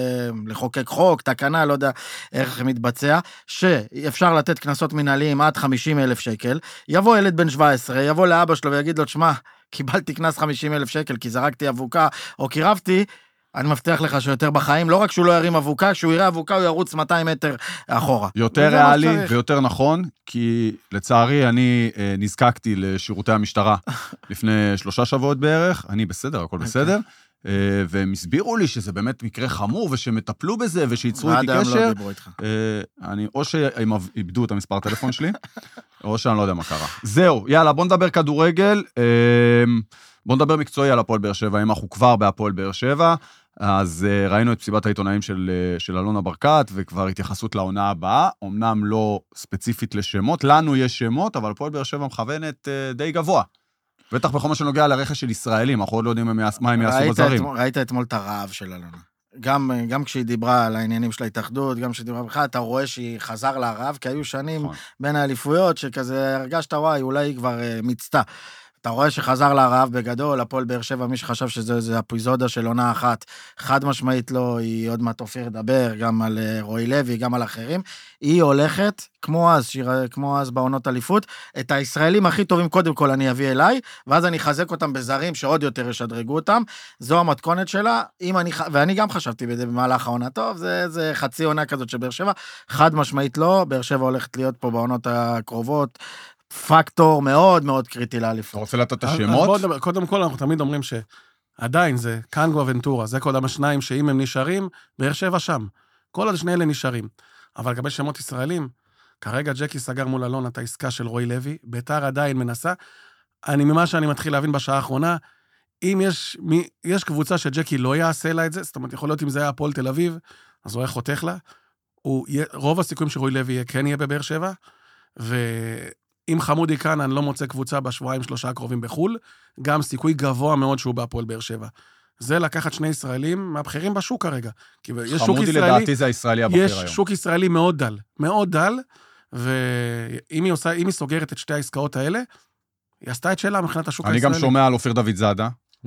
Speaker 5: לחוקק חוק, תקנה, לא יודע איך מתבצע, שאפשר לתת קנסות מנהליים עד חמישים אלף שקל, יבוא ילד בן שבע עשרה, יבוא לאבא שלו ויגיד לו, תשמע, קיבלתי קנס חמישים אלף שקל כי זרקתי אבוקה או קירבתי, אני מבטיח לך שיותר בחיים, לא רק שהוא לא ירים אבוקה, כשהוא יראה אבוקה הוא ירוץ מאתיים מטר אחורה.
Speaker 2: יותר
Speaker 5: וזה מה
Speaker 2: ריאלי
Speaker 5: שצריך.
Speaker 2: ויותר נכון, כי לצערי אני אה, נזקקתי לשירותי המשטרה לפני שלושה שבועות בערך, אני בסדר, הכל בסדר, אה, והם הסבירו לי שזה באמת מקרה חמור, ושמטפלו בזה, ושיצרו איתי
Speaker 5: ועד היום
Speaker 2: קשר.
Speaker 5: לא דיברו איתך.
Speaker 2: אה, אני, או שהם איבדו את המספר טלפון שלי, או שאני לא יודע מה קרה. זהו, יאללה, בוא נדבר כדורגל, אה, בוא נדבר מקצועי על הפועל באר שבע, אם אנחנו כבר בהפועל באר שבע, אז uh, ראינו את פסיבת העיתונאים של, uh, של אלונה ברקת, וכבר התייחסות לעונה הבאה, אמנם לא ספציפית לשמות, לנו יש שמות, אבל הפועל באר שבע מכוונת uh, די גבוה. בטח בכל מה שנוגע לרכש של ישראלים, אנחנו עוד לא יודעים מה הם יעשו בזרים.
Speaker 5: ראית אתמול את הרעב של אלונה. גם, גם כשהיא דיברה על העניינים של ההתאחדות, גם כשהיא דיברה בכלל, אתה רואה שהיא חזר לרעב, כי היו שנים נכון. בין האליפויות, שכזה הרגשת, וואי, אולי היא כבר uh, מצטה. אתה רואה שחזר לרעב בגדול, הפועל באר שבע, מי שחשב שזה אפיזודה של עונה אחת, חד משמעית לא, היא עוד מעט אופיר לדבר, גם על רועי לוי, גם על אחרים, היא הולכת, כמו אז, כמו אז בעונות אליפות, את הישראלים הכי טובים קודם כל אני אביא אליי, ואז אני אחזק אותם בזרים שעוד יותר ישדרגו אותם, זו המתכונת שלה, אם אני, ואני גם חשבתי בזה במהלך העונה טוב, זה, זה חצי עונה כזאת של באר שבע, חד משמעית לא, באר שבע הולכת להיות פה בעונות הקרובות, פקטור מאוד מאוד קריטי לאליפות.
Speaker 2: אתה רוצה לתת את השמות?
Speaker 4: קודם כל, אנחנו תמיד אומרים שעדיין זה קנגו אבנטורה, זה קודם השניים שאם הם נשארים, באר שבע שם. כל עוד שני אלה נשארים. אבל לגבי שמות ישראלים, כרגע ג'קי סגר מול אלונה את העסקה של רועי לוי, ביתר עדיין מנסה. אני ממה שאני מתחיל להבין בשעה האחרונה, אם יש, מי, יש קבוצה שג'קי לא יעשה לה את זה, זאת אומרת, יכול להיות אם זה היה הפועל תל אביב, אז הוא היה חותך לה. הוא, רוב הסיכויים שרועי לוי כן יהיה בבאר שבע, ו... אם חמודי כאן, אני לא מוצא קבוצה בשבועיים שלושה הקרובים בחול, גם סיכוי גבוה מאוד שהוא בהפועל באר שבע. זה לקחת שני ישראלים מהבחירים בשוק כרגע.
Speaker 2: חמודי לדעתי זה הישראלי הבחיר היום.
Speaker 4: יש שוק ישראלי מאוד דל, מאוד דל, ואם היא, עושה, היא סוגרת את שתי העסקאות האלה, היא עשתה את שאלה מבחינת השוק
Speaker 2: הישראלי. אני גם שומע על אופיר דוד זאדה,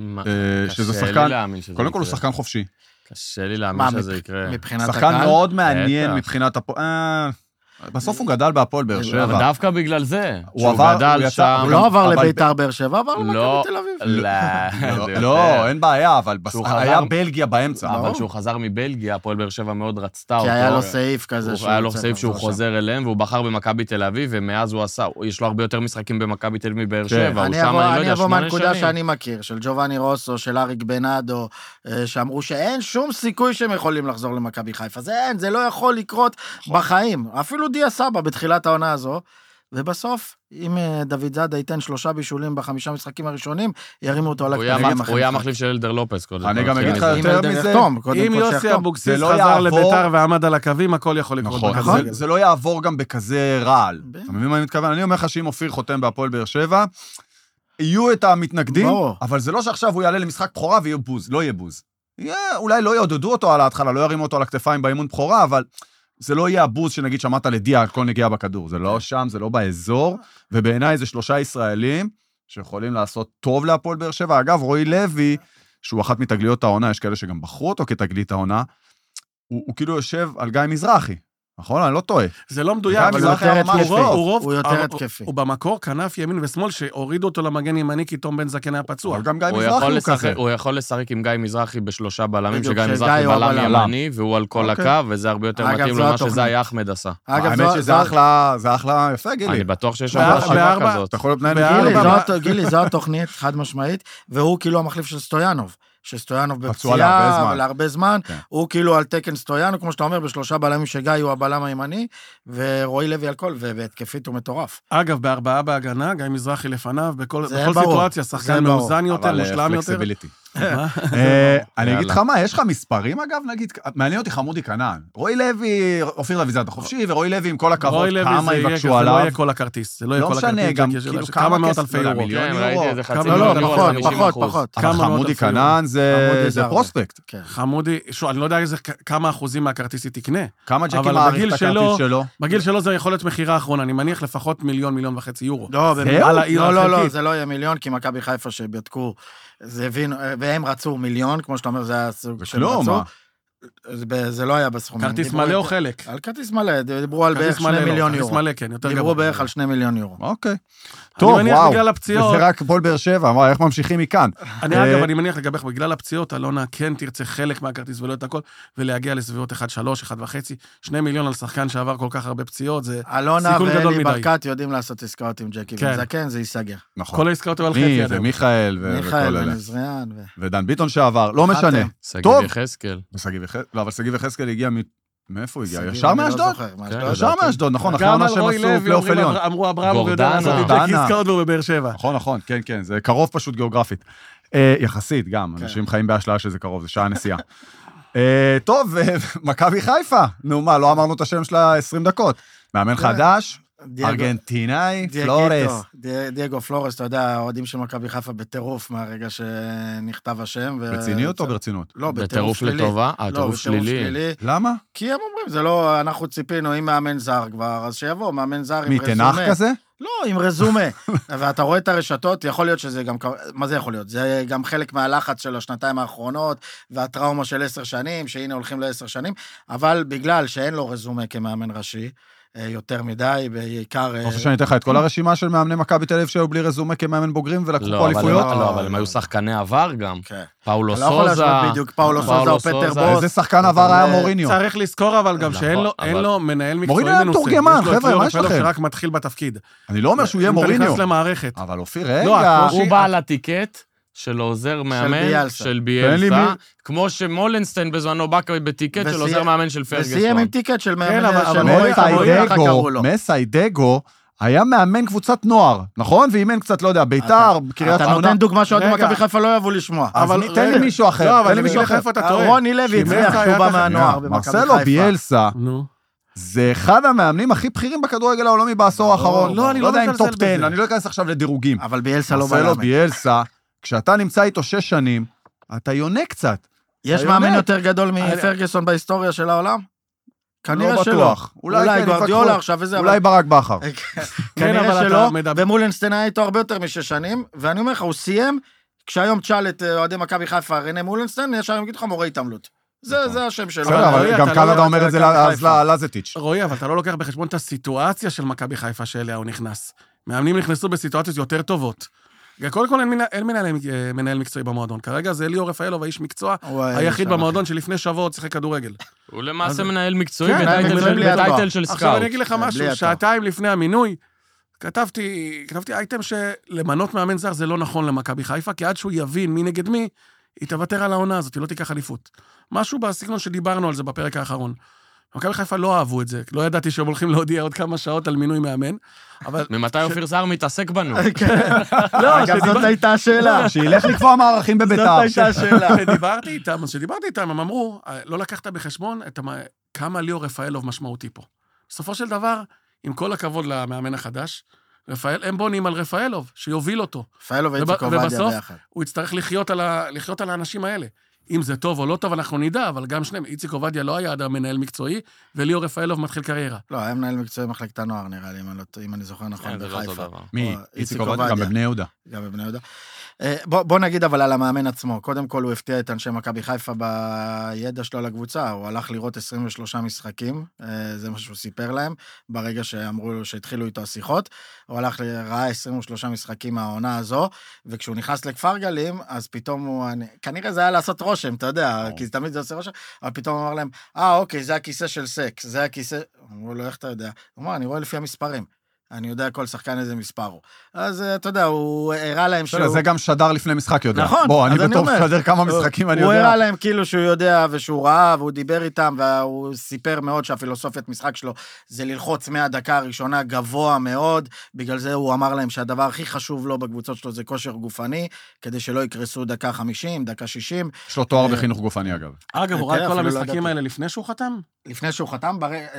Speaker 2: שזה שחקן, קודם כל הוא שחקן חופשי.
Speaker 3: קשה לי להאמין שזה יקרה.
Speaker 2: שחקן מאוד מעניין מבחינת הפועל. בסוף הוא גדל בהפועל באר שבע.
Speaker 3: אבל דווקא בגלל זה.
Speaker 2: הוא גדל שם.
Speaker 5: הוא לא עבר לביתר באר שבע, עבר למכבי תל אביב.
Speaker 2: לא, אין בעיה, אבל היה בלגיה באמצע.
Speaker 3: אבל כשהוא חזר מבלגיה, הפועל באר שבע מאוד רצתה אותו.
Speaker 5: כי היה לו סעיף כזה.
Speaker 3: היה לו סעיף שהוא חוזר אליהם, והוא בחר במכבי תל אביב, ומאז הוא עשה, יש לו הרבה יותר משחקים במכבי תל אביב מבאר שבע.
Speaker 5: אני אבוא מהנקודה שאני מכיר, של ג'ובאני רוסו, של אריק בנאדו, שאמרו שאין שום סיכוי שהם יכולים לחזור למכבי חיפה. זה אין, זה לא יכול לקרות בחיים. אפילו דיה סבא בתחילת העונה הזו, ובסוף, אם דוד זאדה ייתן שלושה בישולים בחמישה משחקים הראשונים, ירימו אותו על הכתבים.
Speaker 3: הוא יהיה המחליף של אלדר לופס.
Speaker 2: אני גם אגיד לך יותר מזה,
Speaker 4: אם יוסי אבוקסיס חזר לביתר ועמד על הקווים, הכל יכול לקרות.
Speaker 2: נכון, זה לא יעבור גם בכזה רעל. אתה מבין מה אני מתכוון? אני אומר לך שאם אופיר חותם בהפועל באר שבע, יהיו את המתנגדים, אבל זה לא שעכשיו הוא יעלה למשחק בחורה ויהיה בוז, לא יהיה בוז. אולי לא יעודדו אותו על ההתחלה, לא ירימו אותו על הכתפיים באימון בחורה, אבל זה לא יהיה הבוז שנגיד שמעת לדיה על כל נגיעה בכדור, זה לא שם, זה לא באזור, ובעיניי זה שלושה ישראלים שיכולים לעשות טוב להפועל באר שבע. אגב, רועי לוי, שהוא אחת מתגליות העונה, יש כאלה שגם בחרו אותו כתגלית העונה, הוא, הוא כאילו יושב על גיא מזרחי, נכון? אני לא טועה.
Speaker 4: זה לא מדויק,
Speaker 5: אבל הוא יותר התקפי.
Speaker 4: הוא במקור כנף ימין ושמאל, שהורידו אותו למגן ימני, כי תום בן זקן היה פצוע.
Speaker 2: אבל גם גיא מזרחי הוא כזה.
Speaker 3: הוא יכול לשחק עם גיא מזרחי בשלושה בלמים, שגיא מזרחי בלם ימני, והוא על כל הקו, וזה הרבה יותר מתאים למה שזה היה אחמד עשה.
Speaker 2: האמת שזה אחלה, זה אחלה יפה, גילי.
Speaker 3: אני בטוח שיש שם חשיבה כזאת.
Speaker 2: אתה יכול לבנן
Speaker 5: גילי, זו התוכנית, חד משמעית, והוא כאילו המחליף של סטויאנוב. שסטויאנוב בפציעה, ולהרבה זמן, הוא כאילו על תקן סטויאנוב, כמו שאתה אומר, בשלושה בלמים שגיא הוא הבלם הימני, ורועי לוי על כל, ובהתקפית הוא מטורף.
Speaker 4: אגב, בארבעה בהגנה, גיא מזרחי לפניו, בכל סיטואציה, שחקן מאוזן יותר, מושלם יותר.
Speaker 2: אני אגיד לך מה, יש לך מספרים אגב, נגיד, מעניין אותי חמודי כנען. רועי לוי, אופיר דוד זאדה חופשי, ורועי לוי עם כל הכבוד, כמה יבקשו עליו.
Speaker 4: זה לא יהיה כל הכרטיס, זה לא יהיה כל הכרטיס, כמה מאות אלפי יורו.
Speaker 5: פחות, פחות.
Speaker 2: חמודי כנען זה פרוספקט.
Speaker 4: חמודי, אני לא יודע כמה אחוזים מהכרטיס היא תקנה.
Speaker 2: כמה ג'קי מעריך את הכרטיס שלו?
Speaker 4: בגיל שלו זה יכול להיות מחירה האחרונה, אני מניח לפחות מיליון, מיליון וחצי יורו.
Speaker 5: לא, לא, לא, זה לא יהיה מיליון, כי מכבי חיפה שבדקו, והם רצו מיליון, כמו שאתה אומר, זה היה סוג של רצו. זה לא היה בסכומים.
Speaker 4: כרטיס מלא או חלק?
Speaker 5: על כרטיס מלא, דיברו על בערך שני מיליון יורו.
Speaker 4: כרטיס מלא, כן, יותר גבוה.
Speaker 5: דיברו בערך על שני מיליון יורו.
Speaker 2: אוקיי. טוב, וואו, וזה רק פועל באר שבע, אמרה, איך ממשיכים מכאן?
Speaker 4: אני אגב, אני מניח לגבך, בגלל הפציעות, אלונה כן תרצה חלק מהכרטיס ולא את הכל, ולהגיע לסביבות אחד שלוש, אחד וחצי, שני מיליון על שחקן שעבר כל כך הרבה פציעות, זה סיכון גדול מדי.
Speaker 5: אלונה ואלי ברקת יודעים לעשות עסקאות עם ג'קי, וזה כן, זה ייסגר.
Speaker 4: כל העסקאות הוא על חצי ידו.
Speaker 2: ומיכאל וכל אלה. ודן ביטון שעבר, לא משנה.
Speaker 3: שגיב יחזקאל.
Speaker 2: לא, אבל שגיב יחזקאל הגיע מאיפה הוא הגיע? ישר מאשדוד? ישר מאשדוד, נכון, אחרי העונה שהם עשו פלייאוף עליון.
Speaker 4: אמרו אברהם, הוא יודע לעשות את ג'קי עסקאות והוא בבאר שבע.
Speaker 2: נכון, נכון, כן, כן, זה קרוב פשוט גיאוגרפית. יחסית גם, אנשים חיים בהשלאה שזה קרוב, זה שעה נסיעה. טוב, מכבי חיפה, נו מה, לא אמרנו את השם שלה עשרים דקות. מאמן חדש, ארגנטינאי, פלורס.
Speaker 5: דייגו פלורס, אתה יודע, האוהדים של מכבי חיפה בטירוף מהרגע שנכתב השם.
Speaker 2: ברציניות או ברצינות?
Speaker 5: לא, בטירוף שלילי.
Speaker 3: לטובה? אה, טירוף שלילי.
Speaker 2: למה?
Speaker 5: כי הם אומרים, זה לא, אנחנו ציפינו, אם מאמן זר כבר, אז שיבוא, מאמן זר עם רזומה.
Speaker 2: מתנח כזה?
Speaker 5: לא, עם רזומה. ואתה רואה את הרשתות, יכול להיות שזה גם, מה זה יכול להיות? זה גם חלק מהלחץ של השנתיים האחרונות, והטראומה של עשר שנים, שהנה הולכים לעשר שנים, אבל בגלל שאין לו רזומה כמאמן ראשי, יותר מדי, בעיקר...
Speaker 2: אתה רוצה שאני אתן לך את כל הרשימה של מאמני מכבי תל אביב שהיו בלי רזומה כמאמן בוגרים ולקחו פה אליפויות?
Speaker 3: לא, אבל הם היו שחקני עבר גם. פאולו סוזה.
Speaker 5: אתה לא יכול להשוות בדיוק פאולו סוזה או פטר בוס.
Speaker 2: איזה שחקן עבר היה מוריניו?
Speaker 4: צריך לזכור אבל גם שאין לו מנהל מקצועי
Speaker 2: מוריניו היה מתורגמן, חבר'ה, מה יש לכם?
Speaker 4: שרק מתחיל בתפקיד.
Speaker 2: אני לא אומר שהוא יהיה מוריניו.
Speaker 4: הוא נכנס למערכת.
Speaker 2: אבל אופיר, רגע.
Speaker 3: הוא בא על הטיקט של עוזר מאמן של ביאלסה, כמו שמולנסטיין בזמנו בא בטיקט של עוזר מאמן של פרגוסון.
Speaker 5: וסיים עם טיקט של מאמן
Speaker 2: של מסיידגו, היה מאמן קבוצת נוער, נכון? ואימן קצת, לא יודע, ביתר, קריית שמונה.
Speaker 5: אתה נותן דוגמה שעוד מכבי חיפה לא יאהבו לשמוע.
Speaker 2: אבל תן לי מישהו אחר.
Speaker 4: לא, אבל מישהו אחר, איפה אתה טועה?
Speaker 5: רוני לוי הצליח שהוא בא מהנוער במכבי חיפה.
Speaker 2: מרסלו ביאלסה. זה אחד המאמנים הכי בכירים בכדורגל העולמי בעשור האחרון.
Speaker 4: לא, אני
Speaker 2: לא יודע אם טופ עשר, אני לא אכנס עכשיו לדירוגים.
Speaker 5: אבל ביאלסה לא בא
Speaker 2: מרסלו ביאלסה, כשאתה נמצא איתו שש שנים, אתה יונה קצת.
Speaker 5: יש מאמן יותר גדול מפרגוסון בהיסטוריה של העולם? כנראה שלא. אולי גוארדיולה עכשיו וזה.
Speaker 2: אולי ברק בכר.
Speaker 5: כנראה שלא, ומולנסטיין היה איתו הרבה יותר משש שנים, ואני אומר לך, הוא סיים, כשהיום תשאל את אוהדי מכבי חיפה, רנה מולנסטיין, יש היום להגיד לך מורה התעמלות. זה השם שלו.
Speaker 2: גם קנדה אומר את זה לזטיץ'.
Speaker 4: רועי, אבל אתה לא לוקח בחשבון את הסיטואציה של מכבי חיפה שאליה הוא נכנס. מאמנים נכנסו בסיטואציות יותר טובות. קודם כל אין מנהל מקצועי במועדון. כרגע זה ליאור רפאלוב, האיש מקצוע היחיד במועדון שלפני שבוע צריך כדורגל.
Speaker 3: הוא למעשה מנהל מקצועי בטייטל של סקאוט.
Speaker 4: עכשיו אני אגיד לך משהו, שעתיים לפני המינוי, כתבתי אייטם שלמנות מאמן זר זה לא נכון למכבי חיפה, כי עד שהוא יבין מי נגד מי, היא תוותר על העונה הזאת, היא לא תיקח אליפות. משהו בסגנון שדיברנו על זה בפרק האחרון. מכבי חיפה לא אהבו את זה, לא ידעתי שהם הולכים להודיע עוד כמה שעות על מינוי מאמן, אבל...
Speaker 3: ממתי אופיר זר מתעסק בנו?
Speaker 5: לא, זאת הייתה השאלה.
Speaker 2: שילך לקבוע מערכים בביתר.
Speaker 5: זאת הייתה השאלה.
Speaker 4: שדיברתי איתם, שדיברתי איתם, הם אמרו, לא לקחת בחשבון כמה ליאור רפאלוב משמעותי פה. בסופו של דבר, עם כל הכבוד למאמן החדש, הם בונים על רפאלוב, שיוביל אותו.
Speaker 5: רפאלוב ואיציק עובדיה ביחד.
Speaker 4: ובסוף הוא יצטרך לחיות על האנשים האלה. אם זה טוב או לא טוב, אנחנו נדע, אבל גם שניהם, איציק עובדיה לא היה אדם מנהל מקצועי, וליאור רפאלוב מתחיל קריירה.
Speaker 5: לא, היה מנהל מקצועי מחלקת הנוער, נראה לי, אם אני זוכר נכון, בחיפה.
Speaker 2: מי? איציק עובדיה? גם בבני יהודה.
Speaker 5: גם בבני יהודה. בוא נגיד אבל על המאמן עצמו. קודם כל הוא הפתיע את אנשי מכבי חיפה בידע שלו לקבוצה, הוא הלך לראות עשרים ושלושה משחקים, זה מה שהוא סיפר להם, ברגע שאמרו לו שהתחילו איתו השיחות, הוא הלך לראה עשרים ושלושה משחקים מהעונה הזו, וכשהוא נכנס לכפר גלים, אז פתאום הוא, כנראה זה היה לעשות רושם, אתה יודע, כי תמיד זה עושה רושם, אבל פתאום הוא אמר להם, אה, אוקיי, זה הכיסא של סקס, זה הכיסא, אמרו לו, איך אתה יודע? הוא אמר, אני רואה לפי המספרים. אני יודע כל שחקן איזה מספר הוא. אז אתה יודע, הוא הראה להם שהוא...
Speaker 2: זה גם שדר לפני משחק יודע.
Speaker 5: נכון.
Speaker 2: בוא, אני בתור שדר כמה משחקים אני יודע.
Speaker 5: הוא הראה להם כאילו שהוא יודע ושהוא ראה, והוא דיבר איתם, והוא סיפר מאוד שהפילוסופיית משחק שלו זה ללחוץ מהדקה הראשונה גבוה מאוד, בגלל זה הוא אמר להם שהדבר הכי חשוב לו בקבוצות שלו זה כושר גופני, כדי שלא יקרסו דקה חמישים, דקה שישים.
Speaker 2: יש לו תואר בחינוך גופני אגב.
Speaker 4: אגב, הוא ראה כל המשחקים האלה לפני שהוא חתם?
Speaker 5: לפני שהוא חתם,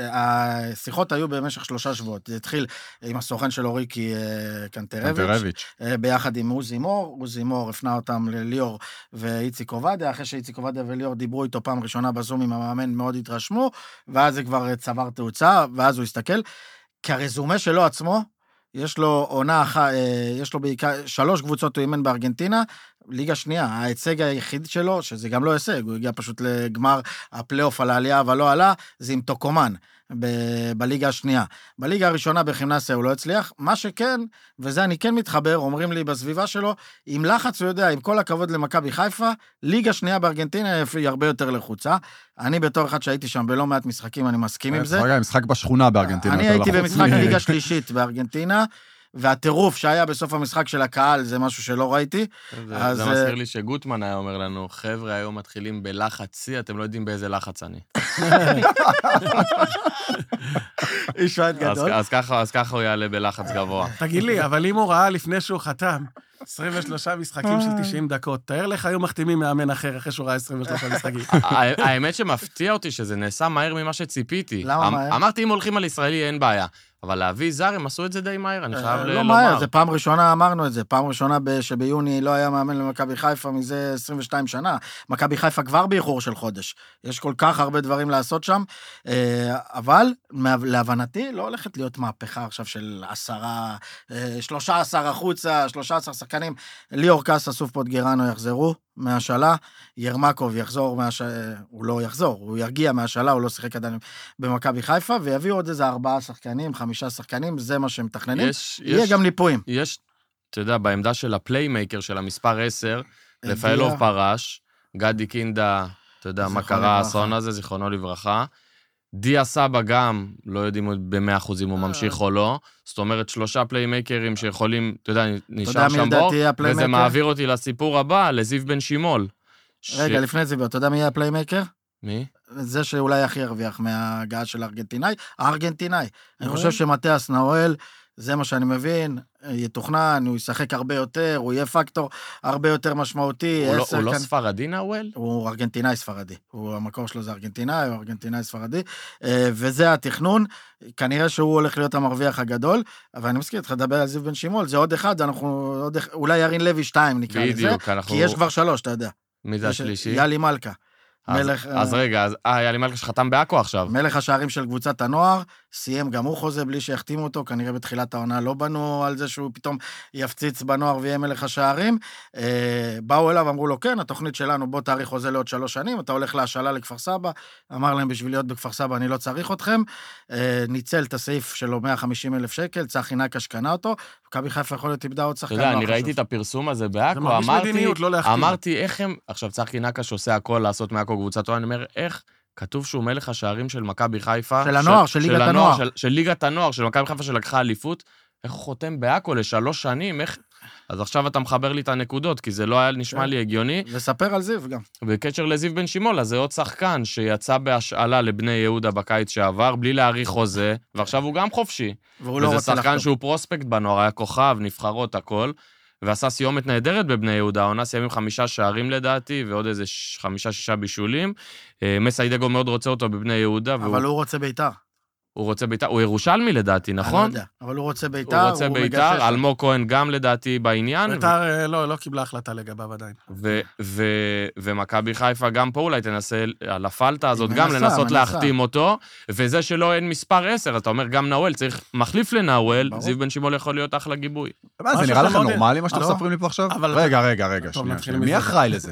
Speaker 5: השיחות היו במשך שלושה שבועות. זה התחיל עם הסוכן של אוריקי קנטרביץ', ביחד עם עוזי מור, עוזי מור הפנה אותם לליאור ואיציק עובדיה, אחרי שאיציק עובדיה וליאור דיברו איתו פעם ראשונה בזום עם המאמן, מאוד התרשמו, ואז זה כבר צבר תאוצה, ואז הוא הסתכל, כי הרזומה שלו עצמו, יש לו עונה אחת, יש לו בעיקר, שלוש קבוצות הוא אימן בארגנטינה, ליגה שנייה, ההישג היחיד שלו, שזה גם לא הישג, הוא הגיע פשוט לגמר הפלייאוף על העלייה, אבל לא עלה, זה עם טוקומן, ב- בליגה השנייה. בליגה הראשונה בכימנסיה הוא לא הצליח, מה שכן, וזה אני כן מתחבר, אומרים לי בסביבה שלו, עם לחץ הוא יודע, עם כל הכבוד למכבי חיפה, ליגה שנייה בארגנטינה היא הרבה יותר לחוצה. אני בתור אחד שהייתי שם בלא מעט משחקים, אני מסכים עם זה.
Speaker 2: משחק בשכונה בארגנטינה.
Speaker 5: אני הייתי במשחק ליגה שלישית בארגנטינה, והטירוף שהיה בסוף המשחק של הקהל, זה משהו שלא ראיתי.
Speaker 3: זה, זה מזכיר לי שגוטמן היה אומר לנו, חבר'ה היום מתחילים בלחץ C, אתם לא יודעים באיזה לחץ אני.
Speaker 5: איש ועד גדול.
Speaker 3: אז, אז, ככה, אז ככה הוא יעלה בלחץ גבוה.
Speaker 4: תגיד לי, אבל אם הוא ראה לפני שהוא חתם, עשרים ושלושה משחקים של תשעים דקות, תאר לך היו מחתימים מאמן אחר, אחרי שהוא ראה עשרים ושלושה משחקים.
Speaker 3: האמת שמפתיע אותי שזה נעשה מהר ממה שציפיתי.
Speaker 5: למה מהר?
Speaker 3: אמרתי, אם הולכים על ישראלי אין בעיה. אבל להביא זר, הם עשו את זה די מהר, אני חייב
Speaker 5: לא
Speaker 3: לומר.
Speaker 5: מהר, זה פעם ראשונה אמרנו את זה, פעם ראשונה שביוני לא היה מאמן למכבי חיפה מזה עשרים ושתיים שנה. מכבי חיפה כבר באיחור של חודש. יש כל כך הרבה דברים לעשות שם, אבל להבנתי לא הולכת להיות מהפכה עכשיו של עשרה, שלושה עשר החוצה, שלושה עשר שחקנים. ליאור קאסה, סוף פוטגרנו יחזרו מהשאלה, ירמקוב יחזור מהשאלה, הוא לא יחזור, הוא יגיע מהשאלה, הוא לא שיחק עדיין במכבי חיפה, ויביאו עוד איזה ארבעה שחקנים, חמישה שחקנים, זה מה שהם מתכננים. יש, יהיה יש, גם ליפויים.
Speaker 3: יש, אתה יודע, בעמדה של הפליימייקר של המספר עשר, רפאלוב פרש, גדי קינדה, אתה יודע, מה קרה האסון הזה, זיכרונו לברכה. דיה סבא גם, לא יודעים במאה אחוזים הוא ממשיך או לא, זאת אומרת, שלושה פליימייקרים שיכולים, אתה יודע, נשאר שם בור, וזה מעביר אותי לסיפור הבא, לזיו בן שימול.
Speaker 5: רגע, לפני זיו, אתה יודע מי יהיה הפליימייקר?
Speaker 3: מי?
Speaker 5: זה שאולי הכי ירוויח מההגעה של הארגנטינאי, הארגנטינאי. אני חושב שמתיאס נאואל, זה מה שאני מבין, יתוכנן, הוא ישחק הרבה יותר, הוא יהיה פקטור הרבה יותר משמעותי.
Speaker 3: הוא לא ספרדי נאואל?
Speaker 5: הוא ארגנטינאי ספרדי. המקור שלו זה ארגנטינאי, הוא ארגנטינאי ספרדי, וזה התכנון. כנראה שהוא הולך להיות המרוויח הגדול, אבל אני מסכים, אתה לדבר על זיו בן שימול, זה עוד אחד, אנחנו אולי ירין לוי שתיים נקרא לזה, כי יש כבר שלוש, אתה יודע.
Speaker 3: מי זה השלישי?
Speaker 5: יאלי מלכה.
Speaker 3: אז,
Speaker 5: מלך,
Speaker 3: אז רגע, אז, אה, יאלי מלכה שחתם באקו עכשיו.
Speaker 5: מלך השערים של קבוצת הנוער, סיים גם הוא חוזה בלי שיחתימו אותו, כנראה בתחילת העונה לא בנו על זה שהוא פתאום יפציץ בנוער ויהיה מלך השערים. אה, באו אליו, אמרו לו, כן, התוכנית שלנו, בוא תאריך חוזה לעוד שלוש שנים, אתה הולך להשאלה לכפר סבא, אמר להם, בשביל להיות בכפר סבא אני לא צריך אתכם, אה, ניצל את הסעיף שלו מאה וחמישים אלף שקל, צחי נקש קנה אותו, מכבי חיפה יכול להיות איבדה עוד שחקן.
Speaker 3: אתה יודע, אני ראיתי את הפרסום הזה באקו, אמרתי, אמרתי, איך הם, עכשיו צחי נקש עושה הכל לעשות מאקו קבוצתו, אני אומר, איך כתוב שהוא מלך השערים של מכבי חיפה,
Speaker 5: של הנוער, של ליגת הנוער,
Speaker 3: של ליגת הנוער, של מכבי חיפה שלקחה אליפות, איך הוא חותם באקו לשלוש שנים, איך... אז עכשיו אתה מחבר לי את הנקודות, כי זה לא היה נשמע לי הגיוני.
Speaker 5: וספר על זיו גם.
Speaker 3: בקשר לזיו בן שימול, אז זה עוד שחקן שיצא בהשאלה לבני יהודה בקיץ שעבר, בלי להאריך חוזה, ועכשיו הוא גם חופשי. וזה שחקן שהוא פרוספקט בנוער, היה כוכב, נבחרות, הכל, ועשה סיומת נהדרת בבני יהודה, עונה סיימים חמישה שערים לדעתי, ועוד איזה חמישה-שישה בישולים. מסיידגו מאוד רוצה אותו בבני יהודה.
Speaker 5: אבל הוא רוצה ביתר.
Speaker 3: הוא רוצה ביתר, הוא ירושלמי לדעתי, נכון?
Speaker 5: אני לא יודע, אבל הוא רוצה ביתר.
Speaker 3: הוא רוצה ביתר, אלמוג כהן גם לדעתי בעניין.
Speaker 4: ביתר לא, לא קיבלה החלטה לגביו עדיין.
Speaker 3: ומכבי חיפה גם פה אולי תנסה על הפלטה הזאת, גם לנסות להחתים אותו, וזה שלא אין מספר עשר, אתה אומר גם נאואל, צריך מחליף לנאואל, זיו בן שימול יכול להיות אחלה גיבוי.
Speaker 2: זה נראה לכם נורמלי מה שאתם מספרים לי פה עכשיו? רגע, רגע, רגע, שנייה. מי אחראי לזה?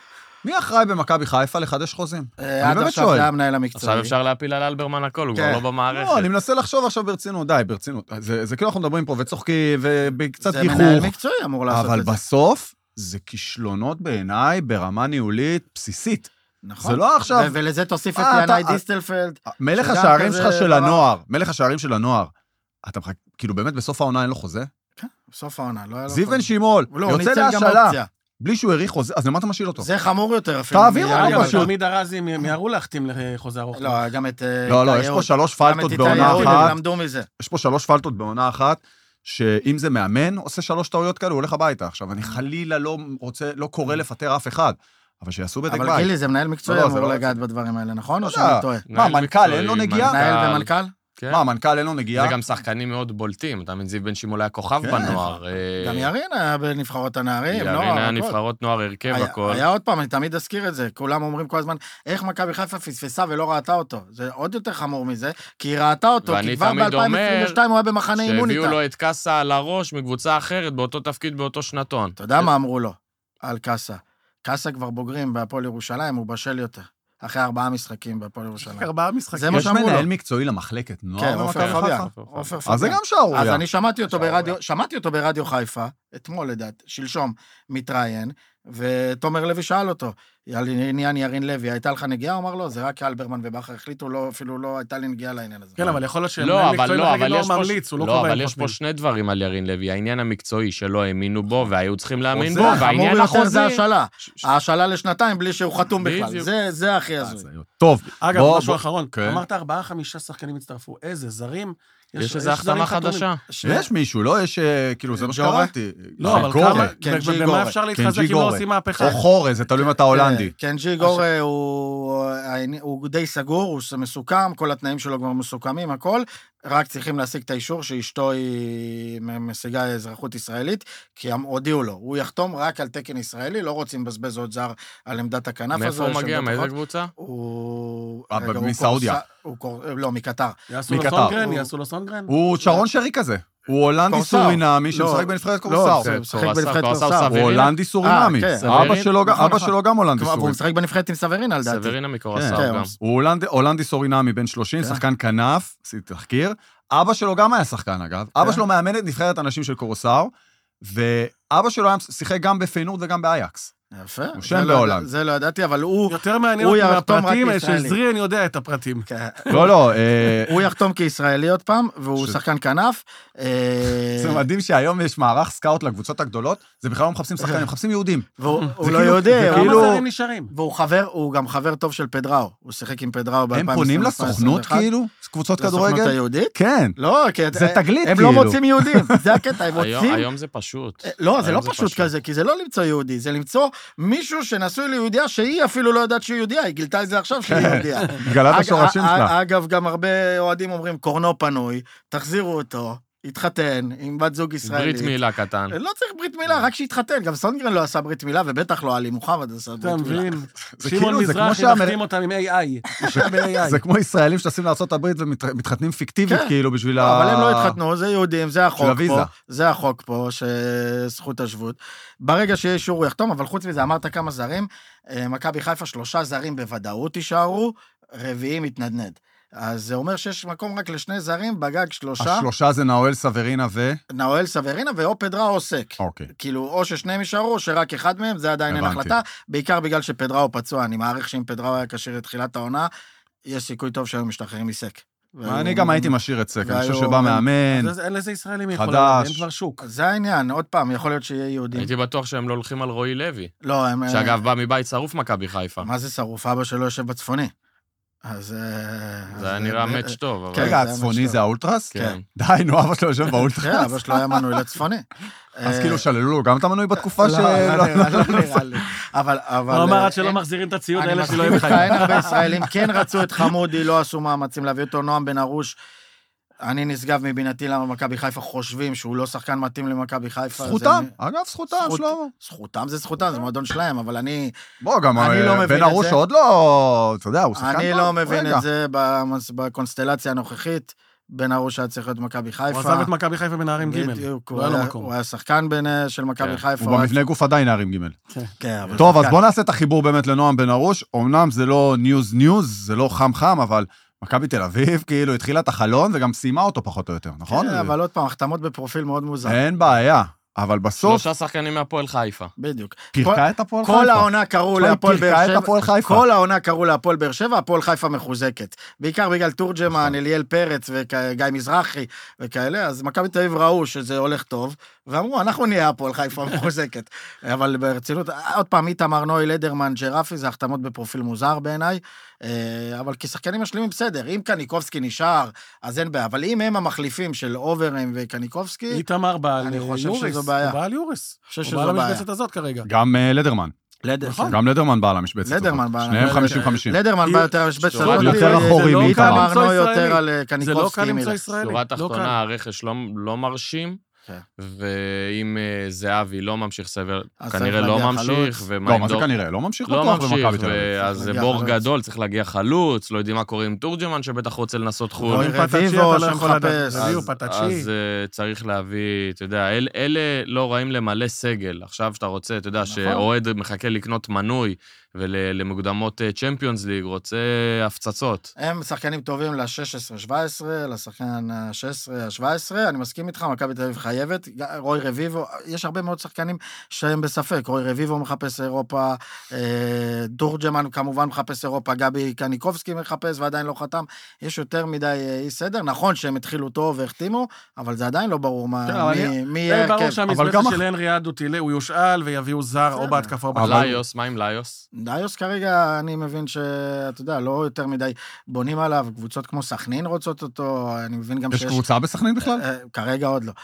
Speaker 2: מי אחראי במכבי חיפה לחדש חוזים?
Speaker 5: עד עכשיו זה המנהל המקצועי.
Speaker 3: עכשיו אפשר להפיל על אלברמן הכל, הוא כבר לא במערכת.
Speaker 2: לא, אני מנסה לחשוב עכשיו ברצינות, די, ברצינות. זה כאילו אנחנו מדברים פה וצוחקים ובקצת גיחוך.
Speaker 5: זה מנהל מקצועי אמור לעשות את זה.
Speaker 2: אבל בסוף זה כישלונות בעיניי ברמה ניהולית בסיסית.
Speaker 5: נכון.
Speaker 2: זה לא עכשיו...
Speaker 5: ולזה תוסיף את ינאי דיסטלפלד.
Speaker 2: מלך השערים שלך של הנוער, מלך השערים של הנוער. אתה כאילו באמת בסוף העונה אין לו חוזה?
Speaker 5: כן, בסוף העונה, לא היה לו חוזה.
Speaker 2: זיו בן שימול, יוצא להשאלה. בלי שהוא העריך חוזה, אז למה אתה משאיר אותו?
Speaker 5: זה חמור יותר אפילו.
Speaker 2: תעביר אותו
Speaker 4: פשוט. תמיד הרזי מיהרו להחתים לחוזה ארוך.
Speaker 5: לא, גם את...
Speaker 2: לא, לא, יש פה שלוש פלטות בעונה אחת.
Speaker 5: למדו מזה.
Speaker 2: יש פה שלוש פלטות בעונה אחת, שאם זה מאמן, עושה שלוש טעויות כאלה, הוא הולך הביתה. עכשיו, אני חלילה לא רוצה, לא קורא לפטר אף אחד, אבל שיעשו בדק בית.
Speaker 5: אבל גילי, זה מנהל מקצועי אמור לגעת בדברים האלה, נכון? או שאני טועה?
Speaker 2: מה, מנכ"ל, אין לו נגיעה?
Speaker 5: מנהל ומנכ"ל?
Speaker 2: מה, המנכ"ל אין לו נגיעה?
Speaker 3: זה גם שחקנים מאוד בולטים, אתה מבין, זיו בן שימול היה כוכב בנוער.
Speaker 5: גם ירין היה בנבחרות הנערים, נוער.
Speaker 3: ירין היה נבחרות נוער, הרכב, הכל.
Speaker 5: היה עוד פעם, אני תמיד אזכיר את זה, כולם אומרים כל הזמן, איך מכבי חיפה פספסה ולא ראתה אותו. זה עוד יותר חמור מזה, כי היא ראתה אותו, כי כבר ב-אלפיים עשרים ושתיים הוא היה במחנה אימון איתה.
Speaker 3: שהביאו לו את קאסה על הראש מקבוצה אחרת, באותו תפקיד, באותו שנתון.
Speaker 5: אתה יודע מה אמרו לו על קאסה? קאסה כבר בוגרים בהפועל ירושלים, הוא בשל יותר. אחרי ארבעה משחקים בהפועל ירושלים.
Speaker 4: ארבעה משחקים.
Speaker 2: יש מנהל מקצועי למחלקת נוער.
Speaker 5: כן, עופר פביאן. עופר פביאן.
Speaker 2: אז זה גם שערוריה.
Speaker 5: אז אני שמעתי אותו ברדיו, שמעתי אותו ברדיו חיפה, אתמול לדעת, שלשום מתראיין, ותומר לוי שאל אותו, עניין ירין לוי, הייתה לך נגיעה? הוא אמר לו, זה רק אלברמן ובכר החליטו, לא, אפילו לא הייתה לי נגיעה לעניין הזה.
Speaker 4: כן, אבל יכול להיות שמנהל מקצועי לחלק לא ממליץ, הוא לא קובע.
Speaker 3: לא, אבל יש פה שני דברים על ירין לוי, העניין המקצועי שלא האמינו בו, והיו צריכים להאמין בו, והעניין החוזי...
Speaker 5: זה השאלה. השאלה לשנתיים בלי שהוא חתום בכלל. זה הכי הזוי.
Speaker 2: טוב.
Speaker 4: אגב, משהו אחרון, אמרת ארבעה, חמישה שחקנים הצטרפו. איזה זרים?
Speaker 3: יש איזו החתמה חדשה.
Speaker 2: יש מישהו, לא? יש, כאילו, זה מה שקראתי.
Speaker 4: לא, אבל כמה, ובמה אפשר להתחזק אם לא עושים מהפכה?
Speaker 2: או חורה, זה תלוי אם אתה הולנדי.
Speaker 5: כן, ג'י גורה הוא די סגור, הוא מסוכם, כל התנאים שלו כבר מסוכמים, הכל. רק צריכים להשיג את האישור שאשתו היא משיגה אזרחות ישראלית, כי הם הודיעו לו, הוא יחתום רק על תקן ישראלי, לא רוצים לבזבז עוד זר על עמדת הכנף הזו.
Speaker 3: מאיפה הוא מגיע? מאיזה קבוצה?
Speaker 5: הוא...
Speaker 2: מסעודיה.
Speaker 5: לא, מקטר.
Speaker 4: יעשו לו סונגרן? יעשו לו סונגרן?
Speaker 2: הוא צ'רון שרי כזה. הוא הולנדי סורינמי שמשחק בנבחרת קורסאו.
Speaker 5: הוא משחק בנבחרת קורסאו.
Speaker 2: הוא הולנדי סורינמי. אבא שלו גם הולנדי סורינמי.
Speaker 5: והוא משחק בנבחרת עם סברינה, לדעתי.
Speaker 3: סברינה מקורסאו גם.
Speaker 2: הוא הולנדי סורינמי בן שלושים, שחקן כנף, עשיתי תחקיר. אבא שלו גם היה שחקן, אגב. אבא שלו מאמן את נבחרת אנשים של קורסאו, ואבא שלו שיחק גם בפיינורד וגם באייקס.
Speaker 5: יפה.
Speaker 2: הוא שם בהולנד.
Speaker 5: זה לא ידעתי, אבל הוא...
Speaker 4: יותר מעניין אותי מהפרטים, שזרי אני יודע את הפרטים.
Speaker 2: לא, לא.
Speaker 5: הוא יחתום כישראלי עוד פעם, והוא שחקן כנף.
Speaker 2: זה מדהים שהיום יש מערך סקאוט לקבוצות הגדולות, זה בכלל לא מחפשים שחקנים, מחפשים יהודים.
Speaker 5: והוא לא יהודי.
Speaker 4: כמה זרים נשארים?
Speaker 5: והוא חבר, הוא גם חבר טוב של פדראו. הוא שיחק עם פדראו ב-אלפיים עשרים.
Speaker 2: הם פונים לסוכנות כאילו? קבוצות כדורגל?
Speaker 5: לסוכנות היהודית?
Speaker 2: כן.
Speaker 5: לא,
Speaker 2: זה תגלית
Speaker 5: הם
Speaker 2: כאילו.
Speaker 5: לא מוצאים יהודים. זה הקטע, הם מוצאים...
Speaker 3: היום זה פשוט.
Speaker 5: לא, זה לא פשוט כזה, כי זה לא למצוא יהודי, זה למצוא מישהו שנשוי ליהודיה, שהיא אפילו לא יודעת שהיא יהודיה, היא גילתה את זה עכשיו שהיא יהודיה.
Speaker 2: גלת השורשים שלה.
Speaker 5: אגב, גם הרבה אוהדים אומרים, קורנו פנוי, תחזירו אותו, התחתן עם בת זוג ישראלית.
Speaker 3: ברית מילה קטן.
Speaker 5: לא צריך ברית מילה, רק שהתחתן. גם סונגרן לא עשה ברית מילה, ובטח לא עלי מוחמד עשה ברית מילה.
Speaker 4: אתה מבין? שמעון מזרחי מחתים אותם עם איי איי.
Speaker 2: זה כמו ישראלים שטסים לארצות הברית ומתחתנים פיקטיבית כאילו בשביל ה...
Speaker 5: אבל הם לא התחתנו, זה יהודים, זה החוק פה. זה החוק פה, שזכות השבות. ברגע שיהיה אישור הוא יחתום, אבל חוץ מזה אמרת כמה זרים, מכבי חיפה שלושה זרים בוודאות יישארו, רביעים מתנדנד. אז זה אומר שיש מקום רק לשני זרים, בגג שלושה.
Speaker 2: השלושה זה נאואל סברינה ו...
Speaker 5: נאואל סברינה ואו פדראו עוסק.
Speaker 2: אוקיי.
Speaker 5: כאילו, או ששניהם יישארו, או שרק אחד מהם, זה עדיין אין החלטה. בעיקר בגלל שפדראו פצוע. אני מעריך שאם פדראו היה קשיר לתחילת העונה, יש סיכוי טוב שהיום משתחררים מסק.
Speaker 2: אני גם הייתי משאיר את סק, אני חושב שבא מאמן.
Speaker 4: אין לזה ישראלים יכולים, אין כבר שוק.
Speaker 5: זה העניין, עוד פעם, יכול להיות שיהיה יהודים.
Speaker 3: הייתי בטוח שהם לא הולכים על רועי לוי.
Speaker 5: לא, הם...
Speaker 3: שאגב, בא מבית שרוף מכבי חיפה.
Speaker 5: מה זה שרוף? אבא שלו יושב בצפוני. אז...
Speaker 3: זה היה נראה מאץ' טוב.
Speaker 2: רגע, הצפוני זה האולטרס?
Speaker 3: כן.
Speaker 2: די, נו, אבא שלו יושב באולטרס.
Speaker 5: כן, אבא שלו היה מנוי לצפוני.
Speaker 2: אז כאילו שללו לו גם את המנוי בתקופה ש...
Speaker 5: לא נראה לי. אבל...
Speaker 4: הוא אמר עד שלא מחזירים את הציוד האלה שלא יהיה
Speaker 5: חיים. אין הרבה ישראלים, כן רצו את חמודי, לא עשו מאמצים להביא אותו, נועם בן ארוש. אני נשגב מבינתי למה מכבי חיפה חושבים שהוא לא שחקן מתאים למכבי חיפה.
Speaker 2: זכותם, אגב, זכותם, שלמה.
Speaker 5: זכותם זה זכותם, זה מועדון שלהם, אבל אני...
Speaker 2: בוא, גם בן ארוש עוד לא... אתה יודע, הוא שחקן...
Speaker 5: אני לא מבין את זה בקונסטלציה הנוכחית. בן ארוש היה צריך להיות מכבי חיפה.
Speaker 4: הוא עזב את מכבי חיפה בנערים ג'
Speaker 5: הוא היה שחקן של מכבי חיפה.
Speaker 2: הוא במבנה גוף עדיין נערים ג'.
Speaker 5: כן.
Speaker 2: טוב, אז בוא נעשה את החיבור באמת לנועם בן ארוש. אמנם זה לא ניוז ניוז, זה לא חם חם, אבל... מכבי תל אביב, כאילו, התחילה את החלון, וגם סיימה אותו פחות או יותר, נכון?
Speaker 5: כן, אבל עוד פעם, החתמות בפרופיל מאוד מוזר.
Speaker 2: אין בעיה, אבל בסוף...
Speaker 3: שלושה שחקנים מהפועל חיפה.
Speaker 5: בדיוק.
Speaker 2: פירקה את הפועל חיפה.
Speaker 5: כל העונה קראו להפועל באר שבע.
Speaker 2: כל
Speaker 5: כל העונה קראו להפועל באר שבע, הפועל חיפה מחוזקת. בעיקר בגלל תורג'מן, אליאל פרץ וגיא מזרחי וכאלה, אז מכבי תל אביב ראו שזה הולך טוב, ואמרו, אנחנו נהיה הפועל חיפה מחוזקת. אבל ברצינות, עוד פעם, איתמר נוי, לדרמן, ג'רפי, זה החתמות בפרופיל מוזר בעיניי, אבל כשחקנים משלימים בסדר, אם קניקובסקי נשאר, אז אין בעיה, אבל אם הם המחליפים של אוברהם וקניקובסקי,
Speaker 4: איתמר בעל יורס, הוא בעל יורס, הוא בעל המשבצת הזאת כרגע.
Speaker 2: גם לדרמן. גם לדרמן בעל המשבצת הזאת.
Speaker 5: לדרמן בעל.
Speaker 2: שניהם חמישים חמישים.
Speaker 5: לדרמן בעל יותר המשבצת הזאת.
Speaker 2: יותר אחורי.
Speaker 5: איתמר נוי יותר על קניקובסקי.
Speaker 4: זה לא קל למצוא ישראלי.
Speaker 3: שורה תחתונה, הרכש לא מרשים. ואם זהבי לא ממשיך סבר, כנראה לא ממשיך.
Speaker 2: לא, מה זה כנראה? לא ממשיך בטוח במכבי תל אביב.
Speaker 3: אז זה בור גדול, צריך להגיע חלוץ, לא יודעים מה קורה עם תורג'מן, שבטח רוצה לנסות חו"ל.
Speaker 5: רוי רביבו שמחפש.
Speaker 3: אז צריך להביא, אתה יודע, אלה לא רעים למלא סגל. עכשיו שאתה רוצה, אתה יודע, שאוהד מחכה לקנות מנוי, ולמוקדמות צ'מפיונס ליג, רוצה הפצצות.
Speaker 5: הם שחקנים טובים ל-שש עשרה שבע עשרה, לשחקן ה-שש עשרה שבע עשרה, אני מסכים איתך, מכבי תל אביב חייבת, רוי רביבו, יש הרבה מאוד שחקנים שהם בספק, רוי רביבו מחפש אירופה, דורג'מן כמובן מחפש אירופה, גבי קניקובסקי מחפש ועדיין לא חתם, יש יותר מדי אי סדר, נכון שהם התחילו טוב והחתימו, אבל זה עדיין לא ברור מי יהיה.
Speaker 4: ברור שהמזבצת של הנרי עד הוא יושאל ויביאו זר או בהתקפה או בהתקפה.
Speaker 3: ליוס, מה עם ליוס?
Speaker 5: דיוס כרגע אני מבין שאתה יודע, לא יותר מדי בונים עליו, קבוצות כמו סכנין רוצות אותו, אני מבין גם
Speaker 2: שיש... יש קבוצה בסכנין בכלל?
Speaker 5: כרגע עוד לא. יש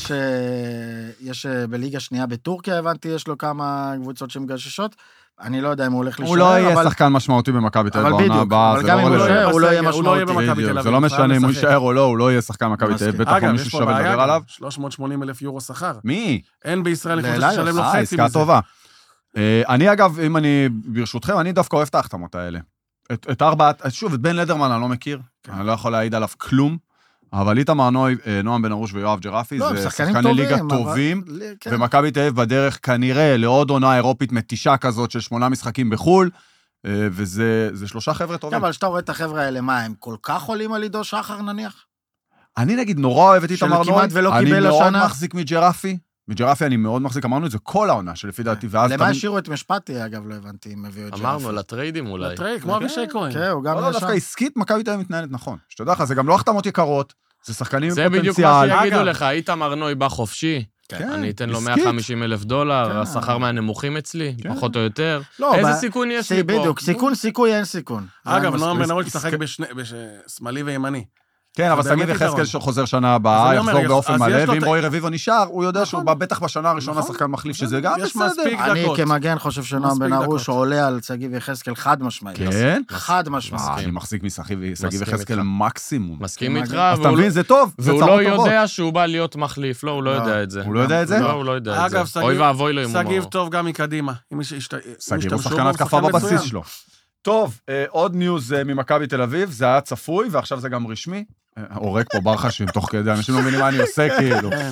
Speaker 5: יש, יש בליגה שנייה בטורקיה, הבנתי, יש לו כמה קבוצות שמגששות, אני לא יודע אם הוא הולך להישאר,
Speaker 2: הוא לא יהיה שחקן משמעותי במכבי תל אביב בעונה הבאה,
Speaker 5: אבל גם אם הוא יישאר, הוא לא יהיה משמעותי.
Speaker 2: זה לא משנה אם הוא יישאר או לא, הוא לא יהיה שחקן מכבי תל אביב, בטח לא מישהו שווה לדבר עליו.
Speaker 4: שלוש מאות ושמונים אלף יורו שכר.
Speaker 2: מי?
Speaker 4: אין בישראל יכולת לשלם לו חצי מזה.
Speaker 2: עסקה טובה. אני אגב, אם אני, ברשותכם, אני דווקא אוהב את ההחתמות האלה. את ארבעת, שוב, את בן לדרמן אני לא מכיר, אני לא יכול להעיד עליו כלום, אבל איתמר נוי, נועם בן ארוש ויואב ג'רפי, זה שחקני ליגה טובים, ומכבי תל אביב בדרך כנראה לעוד עונה אירופית מתישה כזאת של שמונה משחקים בחול, וזה שלושה חבר'ה טובים.
Speaker 5: אבל שאתה רואה את החבר'ה האלה, מה, הם כל כך עולים על עידו שחר נניח?
Speaker 2: אני נגיד נורא אוהב את איתמר נוי, אני מאוד מחזיק מג'רפי, מג'רפי אני מאוד מחזיק, אמרנו את זה כל העונה שלפי דעתי, ואז...
Speaker 5: למה השאירו את משפטי, אגב, לא הבנתי, אם הביאו את ג'רפי.
Speaker 3: אמרנו, לטריידים אולי.
Speaker 4: לטרייד, כמו אבישי כהן.
Speaker 5: כן, הוא גם
Speaker 2: לא, דווקא עסקית, מכבי תל אביב מתנהלת נכון. שתדע לך, זה גם לא החתמות יקרות, זה שחקנים עם
Speaker 3: זה
Speaker 2: פוטנציאל.
Speaker 3: בדיוק מה שיגידו לך, איתמר נוי בא חופשי,
Speaker 2: כן,
Speaker 3: אני אתן לו
Speaker 2: עסקית.
Speaker 3: מאה וחמישים אלף דולר, השכר מהנמוכים אצלי,
Speaker 2: כן.
Speaker 3: פחות או יותר.
Speaker 5: לא,
Speaker 3: איזה
Speaker 5: ב-
Speaker 3: סיכון יש לי פה?
Speaker 5: בדיוק, סיכון, סיכוי, אין סיכון.
Speaker 4: אגב,
Speaker 5: זה
Speaker 4: נועם
Speaker 5: מספיק.
Speaker 4: בן ארוש משחק בשמאלי וימני.
Speaker 2: כן, אבל
Speaker 4: זה
Speaker 2: שגיב
Speaker 4: באמת
Speaker 2: יחזקאל
Speaker 4: יתרון.
Speaker 2: שחוזר שנה
Speaker 4: אז
Speaker 2: הבאה,
Speaker 4: אני אומר,
Speaker 2: יחזור
Speaker 4: יש-
Speaker 2: באופן
Speaker 4: אז יש
Speaker 2: מלא,
Speaker 4: לו
Speaker 2: ואם
Speaker 4: את-
Speaker 2: רועי רביבו נשאר, הוא יודע שהוא
Speaker 4: נכון.
Speaker 2: בא בטח בשנה הראשונה
Speaker 4: נכון.
Speaker 2: שחקן מחליף, שזה גם
Speaker 4: יש
Speaker 2: בסדר.
Speaker 4: מספיק
Speaker 5: אני
Speaker 4: דקות.
Speaker 5: כמגן חושב שנועם
Speaker 4: מספיק
Speaker 5: בן ארוש
Speaker 4: דקות.
Speaker 5: עולה על שגיב יחזקאל חד משמעית.
Speaker 2: כן?
Speaker 5: חד משמעית.
Speaker 2: אה, אני מחזיק משגיב
Speaker 3: מסכים
Speaker 2: יחזקאל
Speaker 3: איתך.
Speaker 2: מקסימום.
Speaker 3: מסכים
Speaker 5: מה,
Speaker 3: איתך,
Speaker 2: אז אתה
Speaker 3: והוא
Speaker 2: מבין, זה טוב, זה
Speaker 3: והוא
Speaker 2: צרות
Speaker 3: לא
Speaker 2: טובות.
Speaker 3: יודע שהוא בא להיות מחליף, לא, הוא לא
Speaker 5: לא.
Speaker 3: יודע את זה.
Speaker 2: הוא לא יודע את זה?
Speaker 3: לא, הוא לא יודע את
Speaker 4: אגב,
Speaker 3: זה.
Speaker 4: שגיב-
Speaker 3: אוי ואבוי לו אם הוא...
Speaker 4: שגיב טוב גם מקדימה. אם יש- ישת- אם
Speaker 2: שגיב הוא
Speaker 4: ישתמשו
Speaker 2: שחקן
Speaker 4: בו,
Speaker 2: התקפה
Speaker 4: שחקן
Speaker 2: בבסיס
Speaker 4: מצוין.
Speaker 2: שלו. טוב, אה, עוד ניוז אה, ממכבי תל אביב, זה היה צפוי, ועכשיו זה גם רשמי. אה, עורק פה ברחשים תוך כדי, אנשים לא מבינים מה אני עושה, כאילו.
Speaker 4: כן.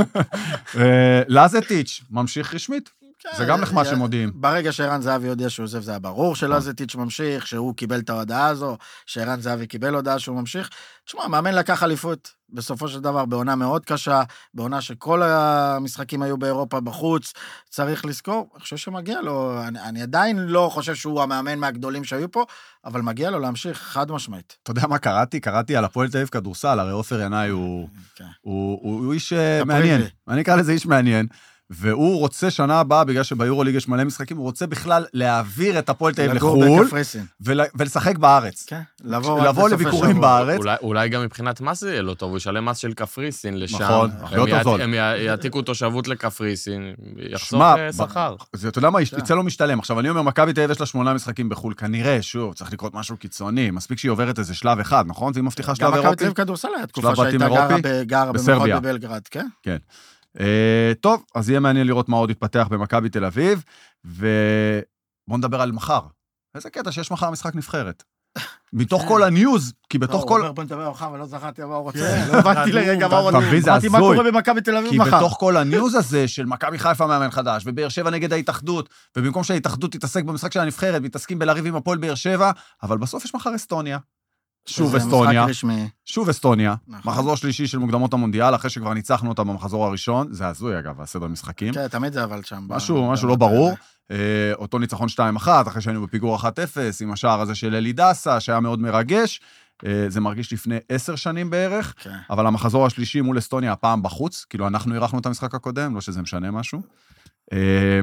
Speaker 2: אה, לזטיץ' ממשיך רשמית. זה גם נחמד
Speaker 5: אה,
Speaker 2: שמודיעים.
Speaker 5: ברגע שערן זהבי הודיע שהוא עוזב, זה היה ברור שלזטיץ' ממשיך, שהוא קיבל את ההודעה הזו, שערן זהבי קיבל הודעה שהוא ממשיך. תשמע, מאמן לקח אליפות, בסופו של דבר, בעונה מאוד קשה, בעונה שכל המשחקים היו באירופה בחוץ, צריך לזכור, אני חושב שמגיע לו, אני, אני עדיין לא חושב שהוא המאמן מהגדולים שהיו פה, אבל מגיע לו להמשיך חד משמעית.
Speaker 2: אתה יודע מה קראתי? קראתי על הפועל תל אביב כדורסל, הרי עופר ינאי הוא...
Speaker 5: כן.
Speaker 2: הוא, הוא, הוא איש uh, מעניין, אני אקרא לזה איש מעניין, והוא רוצה שנה הבאה, בגלל שביורוליג יש מלא משחקים, הוא רוצה בכלל להעביר את הפועל תל אביב
Speaker 5: לגור
Speaker 2: לחו"ל,
Speaker 5: בקפריסין.
Speaker 2: ול, ולשחק בארץ.
Speaker 5: כן, לבוא,
Speaker 2: לבוא
Speaker 5: בסופי
Speaker 2: לביקורים
Speaker 5: שבוע.
Speaker 2: בארץ.
Speaker 3: אולי, אולי גם מבחינת מס זה יהיה לו טוב, הוא ישלם מס של קפריסין לשם.
Speaker 2: נכון,
Speaker 3: הם
Speaker 2: הרבה יותר
Speaker 3: יעת-
Speaker 2: זול.
Speaker 3: הם יע- יעתיקו תושבות לקפריסין, יחסוך
Speaker 2: שמע,
Speaker 3: אה, שכר.
Speaker 2: זה, אתה יודע מה,
Speaker 5: כן.
Speaker 2: יצא לו משתלם. עכשיו, אני אומר, מכבי תל אביב יש לה שמונה משחקים בחו"ל, כנראה, שוב, צריך לקרות משהו קיצוני, מספיק שהיא עוברת איזה שלב אחד, נכון? והיא מבטיחה
Speaker 5: גם
Speaker 2: שלב
Speaker 5: מכבי
Speaker 2: אירופי.
Speaker 5: תל אביב כדורסל היה
Speaker 2: שלב
Speaker 5: תקופה
Speaker 2: בתים
Speaker 5: שהייתה גרה
Speaker 2: אירופי?
Speaker 5: ב- גרה
Speaker 2: בסרביה.
Speaker 5: במיוחד בבלגרד, כן?
Speaker 2: אה, טוב, אז יהיה מעניין לראות מה עוד יתפתח במכבי תל אביב, ובואו נדבר על מחר. איזה קטע שיש מחר משחק נבחרת. מתוך כל הניוז, כי בתוך כל...
Speaker 5: הוא אומר, בוא נדבר מחר, ולא זכרתי מה הוא רוצה.
Speaker 4: כן.
Speaker 5: לא הבנתי לרגע מה הוא
Speaker 2: אתה מבין, זה
Speaker 5: רוצה. אמרתי, מה
Speaker 2: הזוי.
Speaker 5: קורה במכבי תל אביב
Speaker 2: כי
Speaker 5: מחר?
Speaker 2: בתוך כל הניוז הזה של מכבי חיפה מאמן חדש, ובאר שבע נגד ההתאחדות, ובמקום שההתאחדות תתעסק במשחק של הנבחרת, מתעסקים בלריב עם הפועל באר שבע, אבל בסוף יש מחר אסטוניה. שוב
Speaker 5: זה
Speaker 2: אסטוניה,
Speaker 5: משחק רשמי.
Speaker 2: שוב אסטוניה,
Speaker 5: נכון.
Speaker 2: מחזור שלישי של מוקדמות המונדיאל, אחרי שכבר ניצחנו אותה במחזור הראשון, זה הזוי אגב, הסדר משחקים.
Speaker 5: כן, תמיד זה אבל שם.
Speaker 2: משהו,
Speaker 5: ב-
Speaker 2: משהו
Speaker 5: ב-
Speaker 2: לא
Speaker 5: ב-
Speaker 2: ברור. אה, אותו ניצחון שתיים אחת, אחרי שהיינו בפיגור אחת אפס, עם השער הזה של אלי דסה, שהיה מאוד מרגש. אה, זה מרגיש לפני עשר שנים בערך,
Speaker 5: כן.
Speaker 2: אבל המחזור השלישי מול אסטוניה הפעם בחוץ, כאילו אנחנו אירחנו את המשחק הקודם, לא שזה משנה משהו. אה,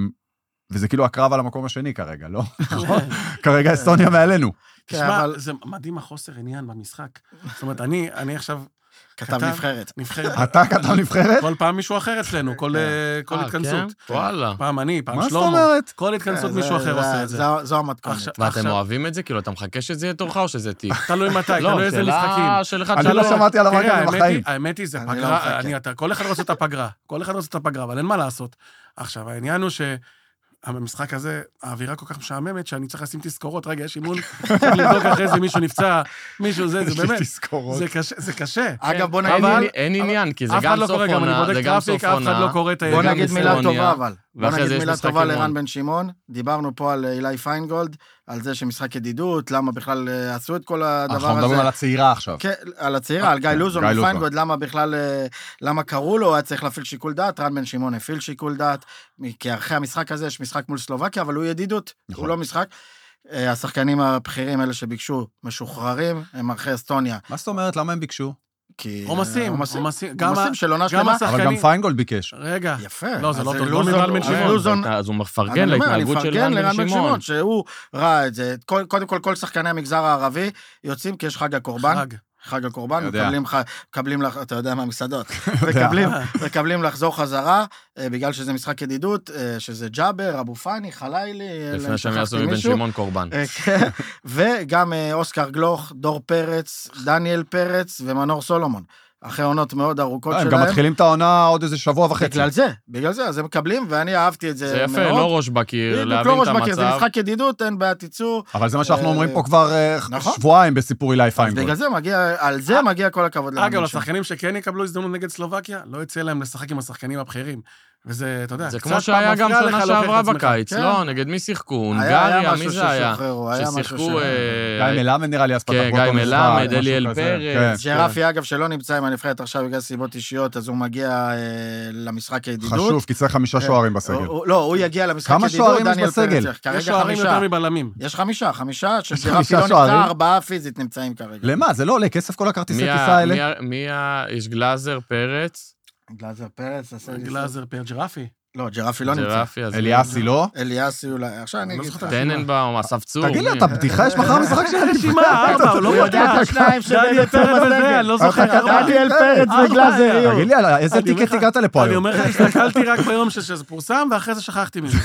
Speaker 2: וזה כאילו הקרב על המקום השני כרגע, לא? כרגע אסטוניה מעלינו.
Speaker 5: כן,
Speaker 4: תשמע,
Speaker 5: אבל
Speaker 4: זה מדהים החוסר עניין במשחק. זאת אומרת, אני אני עכשיו
Speaker 5: כתב
Speaker 4: כתב-
Speaker 5: נבחרת.
Speaker 4: נבחרת,
Speaker 2: אתה כתב נבחרת?
Speaker 4: כל פעם מישהו אחר אצלנו, כל אה, כל
Speaker 3: אה,
Speaker 4: התכנסות.
Speaker 3: כן? וואלה.
Speaker 4: פעם אני, פעם
Speaker 2: מה זאת
Speaker 4: שלמה.
Speaker 2: אומרת?
Speaker 4: כל התכנסות
Speaker 5: כן,
Speaker 4: מישהו
Speaker 5: זה-
Speaker 4: אחר
Speaker 5: זה-
Speaker 4: עושה את זה.
Speaker 5: זו- זו המתכונת.
Speaker 4: עכשיו-
Speaker 3: ואתם
Speaker 4: עכשיו-
Speaker 3: אוהבים את זה? כאילו, אתה מחכה שזה יהיה תורך או שזה תיק?
Speaker 4: תלוי מתי,
Speaker 3: לא,
Speaker 4: תלוי איזה משחקים.
Speaker 3: שאלה של אחד
Speaker 2: אני לא
Speaker 3: שלוש.
Speaker 2: שמעתי על
Speaker 4: תראה,
Speaker 2: המאגר
Speaker 4: האמת
Speaker 2: בחיים.
Speaker 4: היא- האמת היא, זה
Speaker 5: אני לא
Speaker 4: פגרה,
Speaker 5: מחכה.
Speaker 4: אני, אתה, כל אחד רוצה את הפגרה, כל אחד רוצה את הפגרה, אבל אין מה לעשות. עכשיו, העניין הוא שהמשחק הזה, האווירה כל כך משעממת, שאני צריך לשים תזכורות, רגע, יש אימון, צריך לבדוק אחרי זה מישהו נפצע, מישהו זה, זה באמת,
Speaker 2: תזכורות.
Speaker 4: זה קשה, זה קשה.
Speaker 5: אגב, בוא
Speaker 3: אין
Speaker 5: נגיד...
Speaker 3: עניין- אין עניין, כי זה
Speaker 4: אף אחד
Speaker 3: גם
Speaker 4: לא
Speaker 3: סוף
Speaker 4: קורא, גם אני
Speaker 3: עונה,
Speaker 4: בודק
Speaker 3: זה גם
Speaker 4: טראפיק,
Speaker 3: סוף
Speaker 4: אף אחד לא
Speaker 3: עונה.
Speaker 4: קורא את
Speaker 5: בוא
Speaker 3: גם
Speaker 5: נגיד מילה
Speaker 3: אסטוניה,
Speaker 5: טובה, אבל. בוא
Speaker 3: ואחרי
Speaker 5: נגיד
Speaker 3: זה יש
Speaker 5: מילה
Speaker 3: משחק
Speaker 5: טובה
Speaker 3: אימון.
Speaker 5: לרן בן שמעון. דיברנו פה על אילי פיינגולד, על זה שמשחק ידידות, למה בכלל אה, עשו את כל הדבר
Speaker 2: אנחנו
Speaker 5: הזה.
Speaker 2: מדברים על הצעירה עכשיו.
Speaker 5: כן, על הצעירה, על גיא לוזון
Speaker 2: גיא לוזון.
Speaker 5: ופיינגולד, למה בכלל, אה, למה קראו לו, היה צריך להפעיל שיקול דעת, רן בן שמעון הפעיל שיקול דעת, כי אחרי המשחק הזה יש משחק מול סלובקיה, אבל הוא ידידות,
Speaker 2: נכון.
Speaker 5: הוא לא משחק. אה, השחקנים הבכירים האלה שביקשו משוחררים, הם אחרי אסטוניה.
Speaker 2: מה זאת אומרת? למה הם ביקשו?
Speaker 5: כי...
Speaker 4: עומסים,
Speaker 5: עומסים,
Speaker 4: עומסים, גם ה-
Speaker 5: עומסים של עונה
Speaker 4: גם
Speaker 5: שלמה.
Speaker 4: השחקנים-
Speaker 2: אבל גם פיינגולד ביקש.
Speaker 4: רגע,
Speaker 5: יפה.
Speaker 4: לא, זה
Speaker 5: אז
Speaker 4: לא טוב, לא
Speaker 5: לוזון-
Speaker 4: מרן בן שמעון.
Speaker 5: לוזון-
Speaker 3: אז הוא מפרגן
Speaker 5: אני אומר, אני
Speaker 3: להתנהגות של
Speaker 5: מפרגן
Speaker 3: רן
Speaker 5: לרן
Speaker 3: בן
Speaker 5: בן
Speaker 3: שמעון.
Speaker 5: שמעון, שהוא ראה את זה. כל- קודם כל, כל שחקני המגזר הערבי יוצאים כי יש חג הקורבן.
Speaker 4: חג.
Speaker 5: חג הקורבן,
Speaker 2: יודע.
Speaker 5: מקבלים, ח- מקבלים, לח- אתה יודע מה, מסעדות, מקבלים, מקבלים לחזור חזרה, אה, בגלל שזה משחק ידידות, אה, שזה ג'אבר, אבו פאני, חלילי, אה,
Speaker 3: לפני שהם
Speaker 5: שכחתי
Speaker 3: יעשו מבן
Speaker 5: מישהו.
Speaker 3: שמעון קורבן.
Speaker 5: אה, כן, וגם אה, אוסקר גלוך, דור פרץ, דניאל פרץ ומנור סולומון. אחרי עונות מאוד ארוכות
Speaker 2: הם
Speaker 5: שלהם.
Speaker 2: גם מתחילים את העונה עוד איזה שבוע וחצי.
Speaker 5: בגלל זה, בגלל זה, אז הם מקבלים, ואני אהבתי את זה מאוד.
Speaker 3: זה יפה, לא ראש בקיר,
Speaker 5: בדיוק,
Speaker 3: להבין
Speaker 5: לא
Speaker 3: את
Speaker 5: ראש בקיר, זה
Speaker 3: המצב.
Speaker 5: משחק ידידות, אין בעיה, תצאו.
Speaker 2: אבל זה מה שאנחנו
Speaker 5: אה,
Speaker 2: אומרים פה כבר אה,
Speaker 5: נכון.
Speaker 2: שבועיים בסיפור אילי פיינגולד.
Speaker 5: בגלל זה מגיע, על זה מגיע כל הכבוד.
Speaker 4: אגב,
Speaker 5: למאמן שם.
Speaker 4: לשחקנים שכן יקבלו הזדמנות נגד סלובקיה, לא יצא להם לשחק עם השחקנים הבכירים. וזה, אתה יודע,
Speaker 3: זה
Speaker 4: קצת
Speaker 3: כמו שהיה גם
Speaker 4: מפריע לך
Speaker 3: שנה
Speaker 4: להוכיח את
Speaker 3: שעברה
Speaker 4: עצמך.
Speaker 3: בקיץ,
Speaker 5: כן.
Speaker 3: לא? נגד מי שיחקו?
Speaker 5: היה- היה
Speaker 3: הונגריה,
Speaker 5: משהו
Speaker 3: מי זה היה?
Speaker 5: ששוחררו, היה משהו
Speaker 3: ששיחקו...
Speaker 5: ש-
Speaker 3: אה,
Speaker 2: גיא מלמד נראה לי אז פתח
Speaker 3: כן,
Speaker 2: באותו
Speaker 3: גיא
Speaker 2: משחק,
Speaker 3: מלמד,
Speaker 2: משהו
Speaker 3: אליאל
Speaker 2: כזה.
Speaker 3: פרץ.
Speaker 2: כן.
Speaker 5: ג'רפי, אגב, שלא נמצא עם הנבחרת עכשיו בגלל סיבות אישיות, אז הוא מגיע אה, למשחק הידידות.
Speaker 2: חשוב, כי צריך חמישה שוערים
Speaker 5: אה,
Speaker 2: בסגל.
Speaker 5: הוא- לא, הוא יגיע למשחק
Speaker 2: כמה
Speaker 5: ידידות,
Speaker 2: שוערים יש
Speaker 5: דניאל
Speaker 2: בסגל?
Speaker 5: פרץ, כרגע
Speaker 4: יש שוערים
Speaker 5: חמישה.
Speaker 4: יותר מבלמים.
Speaker 5: יש חמישה, חמישה,
Speaker 2: יש
Speaker 5: שג'רפי
Speaker 2: חמישה
Speaker 5: לא
Speaker 2: שוערים?
Speaker 5: נמצא, ארבעה פיזית נמצאים כרגע.
Speaker 2: למה? זה לא עולה כסף כל הכרטיסי
Speaker 3: מי ה-
Speaker 2: טיסה האלה?
Speaker 3: מי ה- מי ה... יש גלאזר, פרץ,
Speaker 5: גלאזר פרץ, עשה לי...
Speaker 4: גלאזר פר ג'רפי.
Speaker 5: לא, ג'רפי לא נמצא.
Speaker 3: ג'רפי, אז...
Speaker 2: אליאסי לא?
Speaker 5: אליאסי אולי, עכשיו אני
Speaker 4: לא
Speaker 5: אגיד
Speaker 4: זוכר
Speaker 5: לך.
Speaker 4: את
Speaker 3: טננבאום, אסף צור.
Speaker 2: תגיד לי,
Speaker 3: מי?
Speaker 2: אתה בדיחה, יש מחר משחק של
Speaker 4: רשימה, ארבע, הוא לא
Speaker 5: הוא יודע
Speaker 4: פותח.
Speaker 5: את השניים של
Speaker 4: דניאל
Speaker 5: דניאל
Speaker 4: פרץ
Speaker 5: פרץ
Speaker 4: וזה, אני לא
Speaker 2: אתה
Speaker 4: זוכר.
Speaker 2: כתבת-
Speaker 4: ארבע.
Speaker 5: דניאל פרץ
Speaker 4: ארבע
Speaker 5: וגלאזר
Speaker 4: היה.
Speaker 5: ריו.
Speaker 2: תגיד לי, על איזה
Speaker 4: אני אומר
Speaker 2: טיקט
Speaker 4: לך-
Speaker 2: הגעת לפה
Speaker 4: אני
Speaker 2: היום?
Speaker 4: אומר לך, הסתכלתי רק ביום ש- שזה פורסם, ואחרי זה שכחתי מזה.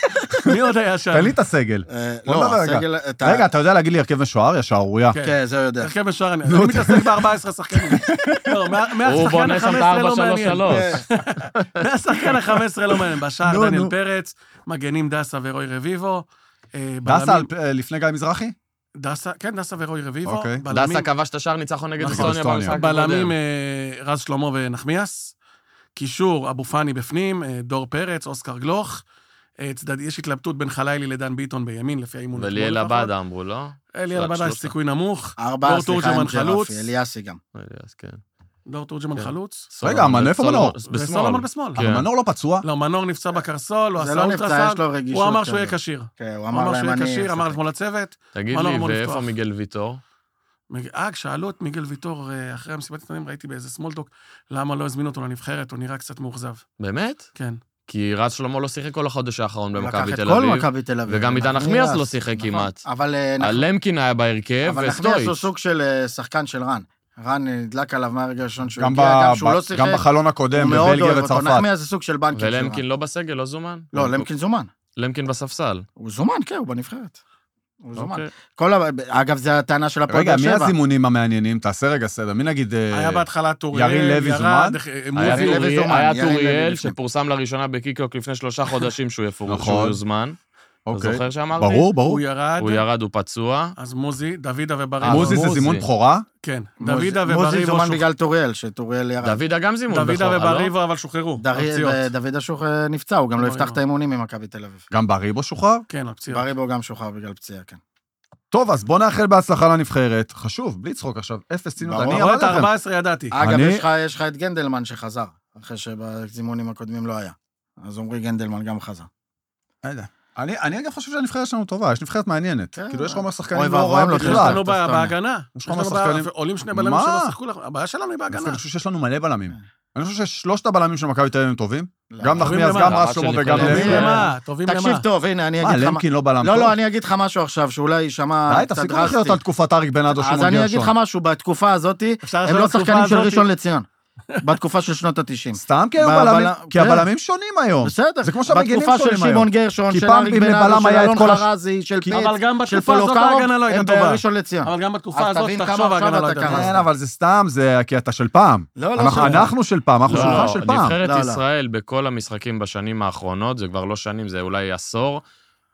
Speaker 4: מי עוד היה שם?
Speaker 2: תן לי את הסגל.
Speaker 5: אה,
Speaker 2: בוא
Speaker 5: לא,
Speaker 2: נדבר רגע.
Speaker 5: הסגל... אתה-
Speaker 2: רגע, אתה יודע להגיד לי הרכב משוער? יא שערוריה.
Speaker 4: כן.
Speaker 5: כן, זה הוא יודע.
Speaker 4: הרכב משוער, אני אני מתעסק ב-ארבע עשרה שחקנים. לא, מה-
Speaker 3: הוא
Speaker 4: מהשחקן
Speaker 3: בונה שם את
Speaker 4: ה-חמש עשרה
Speaker 3: ה-ארבע
Speaker 4: לא
Speaker 3: שלוש
Speaker 4: מעניין.
Speaker 3: שלוש.
Speaker 4: מהשחקן ה-חמש עשרה לא מעניין. בשער
Speaker 2: נו,
Speaker 4: דניאל
Speaker 2: נו.
Speaker 4: פרץ, מגנים דסה ורוי רביבו. אה,
Speaker 2: דסה
Speaker 4: בלמים-
Speaker 2: על- אה, לפני גיא מזרחי?
Speaker 4: דסה, כן, דסה ורוי רביבו.
Speaker 2: אוקיי.
Speaker 4: בלמים-
Speaker 3: דסה כבש את השער ניצחון נגד
Speaker 4: נכון,
Speaker 3: אסטוניה
Speaker 2: אסטוניה.
Speaker 3: במשחק
Speaker 4: בלמים
Speaker 3: הקודם.
Speaker 4: אה, רז שלמה ונחמיאס. קישור, אבו פאני בפנים, אה, דור פרץ, אוסקר גלוך. אה, צדד, יש התלבטות בין חלילי לדן ביטון בימין, לפי האימון. אתמול
Speaker 3: וליאל
Speaker 4: לפחות.
Speaker 3: עבדה אמרו, לא?
Speaker 4: אליאל עבדה יש
Speaker 3: שלושה.
Speaker 4: סיכוי נמוך.
Speaker 5: ארבעה,
Speaker 4: דור
Speaker 5: סליחה, עם
Speaker 4: תורג'מן חלוץ.
Speaker 5: ג'רפי, אליאסי גם.
Speaker 3: אז כן.
Speaker 4: דור תורג'מן
Speaker 3: כן.
Speaker 4: חלוץ.
Speaker 2: רגע,
Speaker 3: סולומון,
Speaker 2: איפה
Speaker 3: סולומון,
Speaker 2: מנור?
Speaker 3: בשמאל.
Speaker 4: וסולומון בשמאל.
Speaker 3: כן.
Speaker 2: אבל מנור לא פצוע?
Speaker 4: לא, מנור נפצע בקרסול, הוא
Speaker 5: זה
Speaker 4: עשה
Speaker 5: לא נפצע,
Speaker 4: אולטרסאונד.
Speaker 5: יש לו רגישות
Speaker 4: הוא אמר שהוא יהיה
Speaker 5: כזאת.
Speaker 4: כשיר.
Speaker 5: כן, הוא
Speaker 4: הוא
Speaker 5: אמר
Speaker 4: אמר
Speaker 5: להם,
Speaker 4: שהוא יהיה
Speaker 5: אני...
Speaker 4: כשיר, אמר
Speaker 5: אשחק.
Speaker 4: אתמול לצוות.
Speaker 3: תגיד
Speaker 4: מנור
Speaker 3: לי,
Speaker 4: אמור
Speaker 3: ואיפה
Speaker 4: לפתוח.
Speaker 3: מיגל ויטור?
Speaker 4: מג- אה, כשאלו את מיגל ויטור, אה, אחרי המסיבת עיתונאים, ראיתי באיזה סמולטוק, למה לא הזמינו אותו לנבחרת, הוא נראה קצת מאוכזב.
Speaker 3: באמת?
Speaker 4: כן.
Speaker 3: כי רז שלמה לא שיחק כל החודש האחרון
Speaker 5: הוא לקח
Speaker 3: במכבי
Speaker 5: את
Speaker 3: תל
Speaker 5: כל
Speaker 3: אביב.
Speaker 5: מכבי תל אביב.
Speaker 3: וגם עידן נחמיאס לא שיחק
Speaker 5: נכון.
Speaker 3: כמעט.
Speaker 5: אבל אה, נח-
Speaker 3: למקין היה בהרכב,
Speaker 5: אבל נחמיאס הוא
Speaker 3: וסטויץ'.
Speaker 5: סוג של אה, שחקן של רן. רן אה, נדלק עליו מהרגע הראשון שהוא
Speaker 2: גם
Speaker 5: הגיע,
Speaker 2: ב-
Speaker 5: גם שהוא
Speaker 2: ב-
Speaker 5: לא שיחק.
Speaker 2: גם בחלון הקודם,
Speaker 5: הוא מאוד
Speaker 2: בבלגיה
Speaker 5: אוהב אותו.
Speaker 2: וצרפת.
Speaker 5: נחמיאס זה סוג של בנקר של רן.
Speaker 3: ולמקין לא בסגל, לא זומן?
Speaker 5: לא, למקין זומן.
Speaker 3: למקין בספסל.
Speaker 5: הוא זומן, כן, הוא בנבחרת. הוא זומן.
Speaker 3: אוקיי.
Speaker 5: כל ה... אגב, זו הטענה של הפועל
Speaker 2: רגע,
Speaker 5: באר
Speaker 2: מי
Speaker 5: שבע.
Speaker 2: הזימונים המעניינים? תעשה רגע סדר. מי נגיד... אה,
Speaker 4: היה בהתחלה טוריאל,
Speaker 2: ירין לוי
Speaker 4: ירד,
Speaker 2: זומן?
Speaker 4: אה,
Speaker 3: היה
Speaker 4: מוזי.
Speaker 5: ירין לוי
Speaker 3: טוריאל-
Speaker 5: זומן,
Speaker 3: היה
Speaker 5: ירין לוי
Speaker 3: טוריאל,
Speaker 5: לפני.
Speaker 3: שפורסם לראשונה בקיקוק לפני שלושה חודשים שהוא יפורש,
Speaker 2: נכון.
Speaker 3: שהוא יוזמן. אתה
Speaker 2: אוקיי.
Speaker 3: זוכר שאמרתי?
Speaker 2: ברור, ברור.
Speaker 4: הוא ירד,
Speaker 3: הוא ירד, הוא פצוע.
Speaker 4: אז מוזי, דוידה ובריבו.
Speaker 3: אה,
Speaker 2: מוזי זה
Speaker 3: מוזי.
Speaker 2: זימון בכורה?
Speaker 4: כן,
Speaker 5: מוזי-
Speaker 4: דוידה
Speaker 5: מוזי
Speaker 4: ובריבו
Speaker 5: זומן
Speaker 4: שוחררו.
Speaker 5: בגלל טוריאל, שטוריאל ירד.
Speaker 3: דוידה גם זימון
Speaker 4: דוידה
Speaker 3: בכורה, לא?
Speaker 4: ובריבו אבל שוחררו.
Speaker 5: דרי-
Speaker 4: הפציעות.
Speaker 5: ודוד אשוך אה, נפצע, הוא גם לא
Speaker 4: בריבו.
Speaker 5: יפתח את האימונים ממכבי תל אביב.
Speaker 2: גם בריבו שוחרר?
Speaker 4: כן, הפציעות.
Speaker 5: בריבו גם שוחרר בגלל פציעה, כן.
Speaker 2: טוב, אז בוא נאחל בהצלחה לנבחרת. חשוב, בלי צחוק עכשיו. אפס צינות.
Speaker 5: ברור.
Speaker 2: אני
Speaker 4: אבל
Speaker 2: אמר
Speaker 4: את
Speaker 2: לכם.
Speaker 4: ה-ארבע עשרה ידעתי.
Speaker 5: אגב,
Speaker 2: אני-
Speaker 5: יש לך- יש לך את גנדלמן שחזר, אחרי שבזימונים הקודמים לא היה. אז עמרי גנדלמן גם חזר.
Speaker 2: לא יודע. אני אני אגב חושב שהנבחרת שלנו טובה, יש נבחרת מעניינת.
Speaker 5: כן.
Speaker 2: כאילו יש חומר
Speaker 5: אוי
Speaker 2: שחקנים
Speaker 5: ואבוי,
Speaker 2: לא רעים
Speaker 5: לא
Speaker 4: יש
Speaker 5: תשכח.
Speaker 2: בכלל.
Speaker 4: לנו בעיה
Speaker 5: אסטוניה.
Speaker 4: בהגנה.
Speaker 2: יש
Speaker 4: יש
Speaker 2: לך
Speaker 4: לנו
Speaker 2: שחקנים-
Speaker 4: בעיה, עולים שני בלמים
Speaker 2: מה?
Speaker 4: שלא שיחקו לך. הבעיה שלנו היא
Speaker 2: אז
Speaker 4: בהגנה.
Speaker 2: אני חושב שיש לנו מלא בלמים. אני חושב ששלושת הבלמים של מכבי תל אביב הם טובים.
Speaker 5: לא.
Speaker 2: גם
Speaker 4: טובים
Speaker 2: נחמיאס,
Speaker 4: למה?
Speaker 2: גם רז
Speaker 3: רק
Speaker 2: שלמה
Speaker 3: של
Speaker 2: וגם
Speaker 3: ניקולאי.
Speaker 4: טובים
Speaker 2: למקין.
Speaker 4: למה? טובים למה?
Speaker 5: תקשיב טוב, הנה, אני
Speaker 2: מה,
Speaker 5: אגיד לך... מה-
Speaker 2: למקין לא בלם
Speaker 5: לא,
Speaker 2: טוב?
Speaker 5: לא, אני אגיד לך משהו עכשיו, שאולי יישמע
Speaker 2: די,
Speaker 5: קצת
Speaker 2: תפסיקו לחיות
Speaker 5: דרסטי.
Speaker 2: על תקופת אריק בנאדו
Speaker 5: אז
Speaker 2: שמעון
Speaker 5: אני אגיד לך
Speaker 2: גרשון.
Speaker 5: משהו, בתקופה הזאת,
Speaker 4: אפשר
Speaker 5: הם
Speaker 4: לעשות
Speaker 5: לא
Speaker 4: בתקופה
Speaker 5: שחקנים של
Speaker 4: הזאת?
Speaker 5: ראשון לציון. בתקופה של שנות ה-תשעים.
Speaker 2: סתם כי היו
Speaker 5: ב-
Speaker 2: בלמים,
Speaker 5: בל-
Speaker 2: כי
Speaker 5: כן.
Speaker 2: הבלמים שונים היום.
Speaker 5: בסדר.
Speaker 2: זה כמו שהמגנים
Speaker 5: בתקופה של
Speaker 2: שונים היום.
Speaker 5: שמעון גרשון,
Speaker 2: כי
Speaker 5: של
Speaker 2: פעם
Speaker 5: אריק
Speaker 2: אם
Speaker 5: בנאדו,
Speaker 2: לבלם
Speaker 5: של
Speaker 2: היה את
Speaker 5: אלון
Speaker 2: כל הש-
Speaker 5: חרזי, של פץ,
Speaker 4: אבל גם
Speaker 5: של
Speaker 4: בתקופה הזאת
Speaker 5: פולוקרוב,
Speaker 4: ההגנה לא הייתה
Speaker 5: הם
Speaker 4: טובה.
Speaker 5: בראשון לציון.
Speaker 4: אבל גם בתקופה
Speaker 5: אז
Speaker 4: הזאת,
Speaker 5: תבין כמה
Speaker 4: תחשוב,
Speaker 5: עכשיו
Speaker 4: ההגנה לא
Speaker 5: אתה
Speaker 4: הייתה
Speaker 5: ככה.
Speaker 4: טובה.
Speaker 2: כן, אבל זה סתם, זה הקטע של פעם.
Speaker 5: לא, לא,
Speaker 2: אנחנו-
Speaker 5: של-
Speaker 2: אנחנו של פעם, אנחנו
Speaker 3: לא,
Speaker 2: שולחן של פעם.
Speaker 3: נבחרת
Speaker 5: לא, לא.
Speaker 3: ישראל בכל המשחקים בשנים האחרונות, זה כבר לא שנים, זה אולי עשור,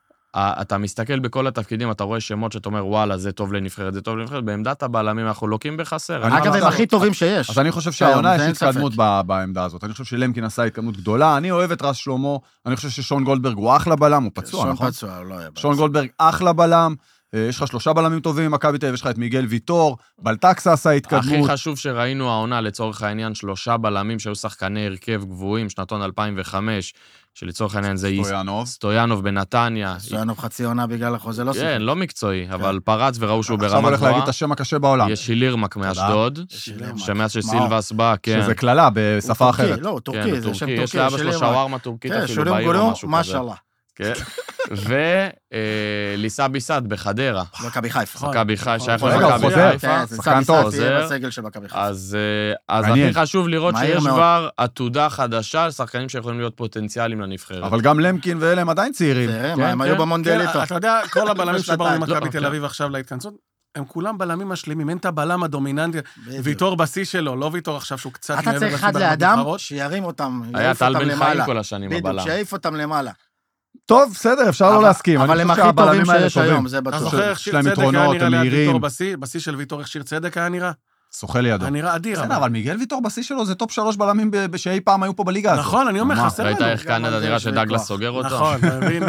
Speaker 3: ה- אתה מסתכל בכל התפקידים, אתה רואה שמות שאתה אומר, וואלה, זה טוב לנבחרת, זה טוב לנבחרת, בעמדת הבלמים אנחנו לוקים בחסר.
Speaker 2: אני
Speaker 5: אגב,
Speaker 2: אמרתי-
Speaker 5: הם הכי טובים שיש.
Speaker 2: אז אני חושב
Speaker 5: היום,
Speaker 2: שהעונה
Speaker 5: זה
Speaker 2: יש
Speaker 5: אין
Speaker 2: התקדמות
Speaker 5: ספק.
Speaker 2: ב- בעמדה הזאת. אני חושב שלמקין עשה התקדמות גדולה. אני אוהב את רז שלמה, אני חושב ששון גולדברג הוא אחלה בלם, הוא פצוע,
Speaker 5: שון
Speaker 2: נכון?
Speaker 5: פצוע, לא היה.
Speaker 2: שון גולדברג אחלה בלם, אה, יש לך שלושה בלמים טובים ממכבי תל אביב, יש לך את מיגל ויטור, בלטקסה עשה
Speaker 3: הכי
Speaker 2: התקדמות.
Speaker 3: חשוב שראינו העונה, לצורך העניין, שלושה בלמים שהיו שחקני הרכב גבוהים, שנתון אלפיים וחמש, שלצורך העניין זה איס-
Speaker 2: סטויאנוב.
Speaker 3: סטויאנוב בנתניה.
Speaker 5: סטויאנוב חצי עונה בגלל החוזה, לא
Speaker 3: כן,
Speaker 5: שיחק.
Speaker 3: לא מקצועי, אבל פרץ וראו שהוא
Speaker 2: עכשיו
Speaker 3: ברמה
Speaker 2: הולך להגיד
Speaker 3: גבוהה.
Speaker 2: את השם הקשה בעולם.
Speaker 3: יש שילירמק מאשדוד,
Speaker 5: שילירמק.
Speaker 3: שמאז
Speaker 5: מאור.
Speaker 3: שסילבס בא, כן.
Speaker 2: שזה קללה
Speaker 5: הוא
Speaker 2: בשפה
Speaker 5: טורקי,
Speaker 2: אחרת.
Speaker 5: לא, הוא
Speaker 3: כן,
Speaker 5: טורקי, זה שם
Speaker 3: טורקי,
Speaker 5: טורקי.
Speaker 3: יש לאבא שלו
Speaker 5: שילירמק.
Speaker 3: שווארמה טורקית
Speaker 5: כן,
Speaker 3: אפילו
Speaker 5: שולים
Speaker 3: בעיר או
Speaker 5: גולו,
Speaker 3: משהו כזה.
Speaker 5: משאללה.
Speaker 3: כן. וליסה ביסד בחדרה.
Speaker 5: מכבי חיפה.
Speaker 3: מכבי חיפה, שייך
Speaker 2: רגע, הוא
Speaker 3: למכבי
Speaker 2: חוזר?
Speaker 3: חיפה.
Speaker 2: שחקן טוב.
Speaker 5: זה בסגל של מכבי חיפה.
Speaker 3: אז אז
Speaker 2: מעניין.
Speaker 3: הכי חשוב לראות
Speaker 5: מהיר
Speaker 3: שיש
Speaker 5: מאוד.
Speaker 3: כבר עתודה חדשה, שחקנים שיכולים להיות פוטנציאליים לנבחרת.
Speaker 2: אבל גם למקין ואלה הם עדיין צעירים.
Speaker 5: תראה,
Speaker 3: כן,
Speaker 5: מה, הם
Speaker 3: כן.
Speaker 5: היו במונדיאליטו.
Speaker 4: כן, אתה יודע, כל הבלמים שבאו
Speaker 5: שנתיים.
Speaker 4: ממכבי
Speaker 3: לא,
Speaker 4: תל
Speaker 3: כן.
Speaker 4: אביב עכשיו להתכנסות, הם כולם בלמים משלימים, אין את הבלם הדומיננטי,
Speaker 5: בדיוק.
Speaker 4: ויתור בשיא שלו, לא ויתור עכשיו שהוא קצת
Speaker 5: אתה צריך אחד
Speaker 4: לבלם
Speaker 5: לאדם
Speaker 4: נבחרות.
Speaker 5: שירים אותם,
Speaker 3: היה
Speaker 5: יעיף
Speaker 3: טל
Speaker 5: אותם
Speaker 3: בן חיים
Speaker 5: למעלה.
Speaker 3: כל השנים
Speaker 5: בדיוק,
Speaker 3: הבלם.
Speaker 5: שיעיף אותם למעלה.
Speaker 2: טוב, בסדר, אפשר לא
Speaker 5: אבל-
Speaker 2: להסכים.
Speaker 5: אבל
Speaker 2: אני
Speaker 5: הם
Speaker 2: חושב
Speaker 5: הכי טובים
Speaker 2: שהבלמים האלה
Speaker 5: שיש
Speaker 2: טובים.
Speaker 5: היום, זה
Speaker 4: אתה
Speaker 5: בטוח.
Speaker 4: זוכר איך
Speaker 2: יש
Speaker 4: שיר
Speaker 2: להם
Speaker 4: צדק היה
Speaker 2: יתרונות,
Speaker 4: נראה
Speaker 2: הם
Speaker 4: ליד
Speaker 2: מהירים.
Speaker 4: ויתור בשיא? בשיא של ויתור איך שיר צדק היה נראה?
Speaker 2: שוחה לידו.
Speaker 4: היה נראה אדיר.
Speaker 2: בסדר, אבל מיגל ויטור בשיא שלו זה טופ שלוש בלמים ב- שאי פעם היו פה בליגה הזאת.
Speaker 4: נכון, אני אומר,
Speaker 2: ממש.
Speaker 4: חסר
Speaker 3: ראית
Speaker 4: לנו.
Speaker 3: איך קנדה
Speaker 5: על זה
Speaker 3: נראה
Speaker 5: יש
Speaker 3: שדגלס
Speaker 5: כוח.
Speaker 3: סוגר אותו?
Speaker 4: נכון, אתה מבין?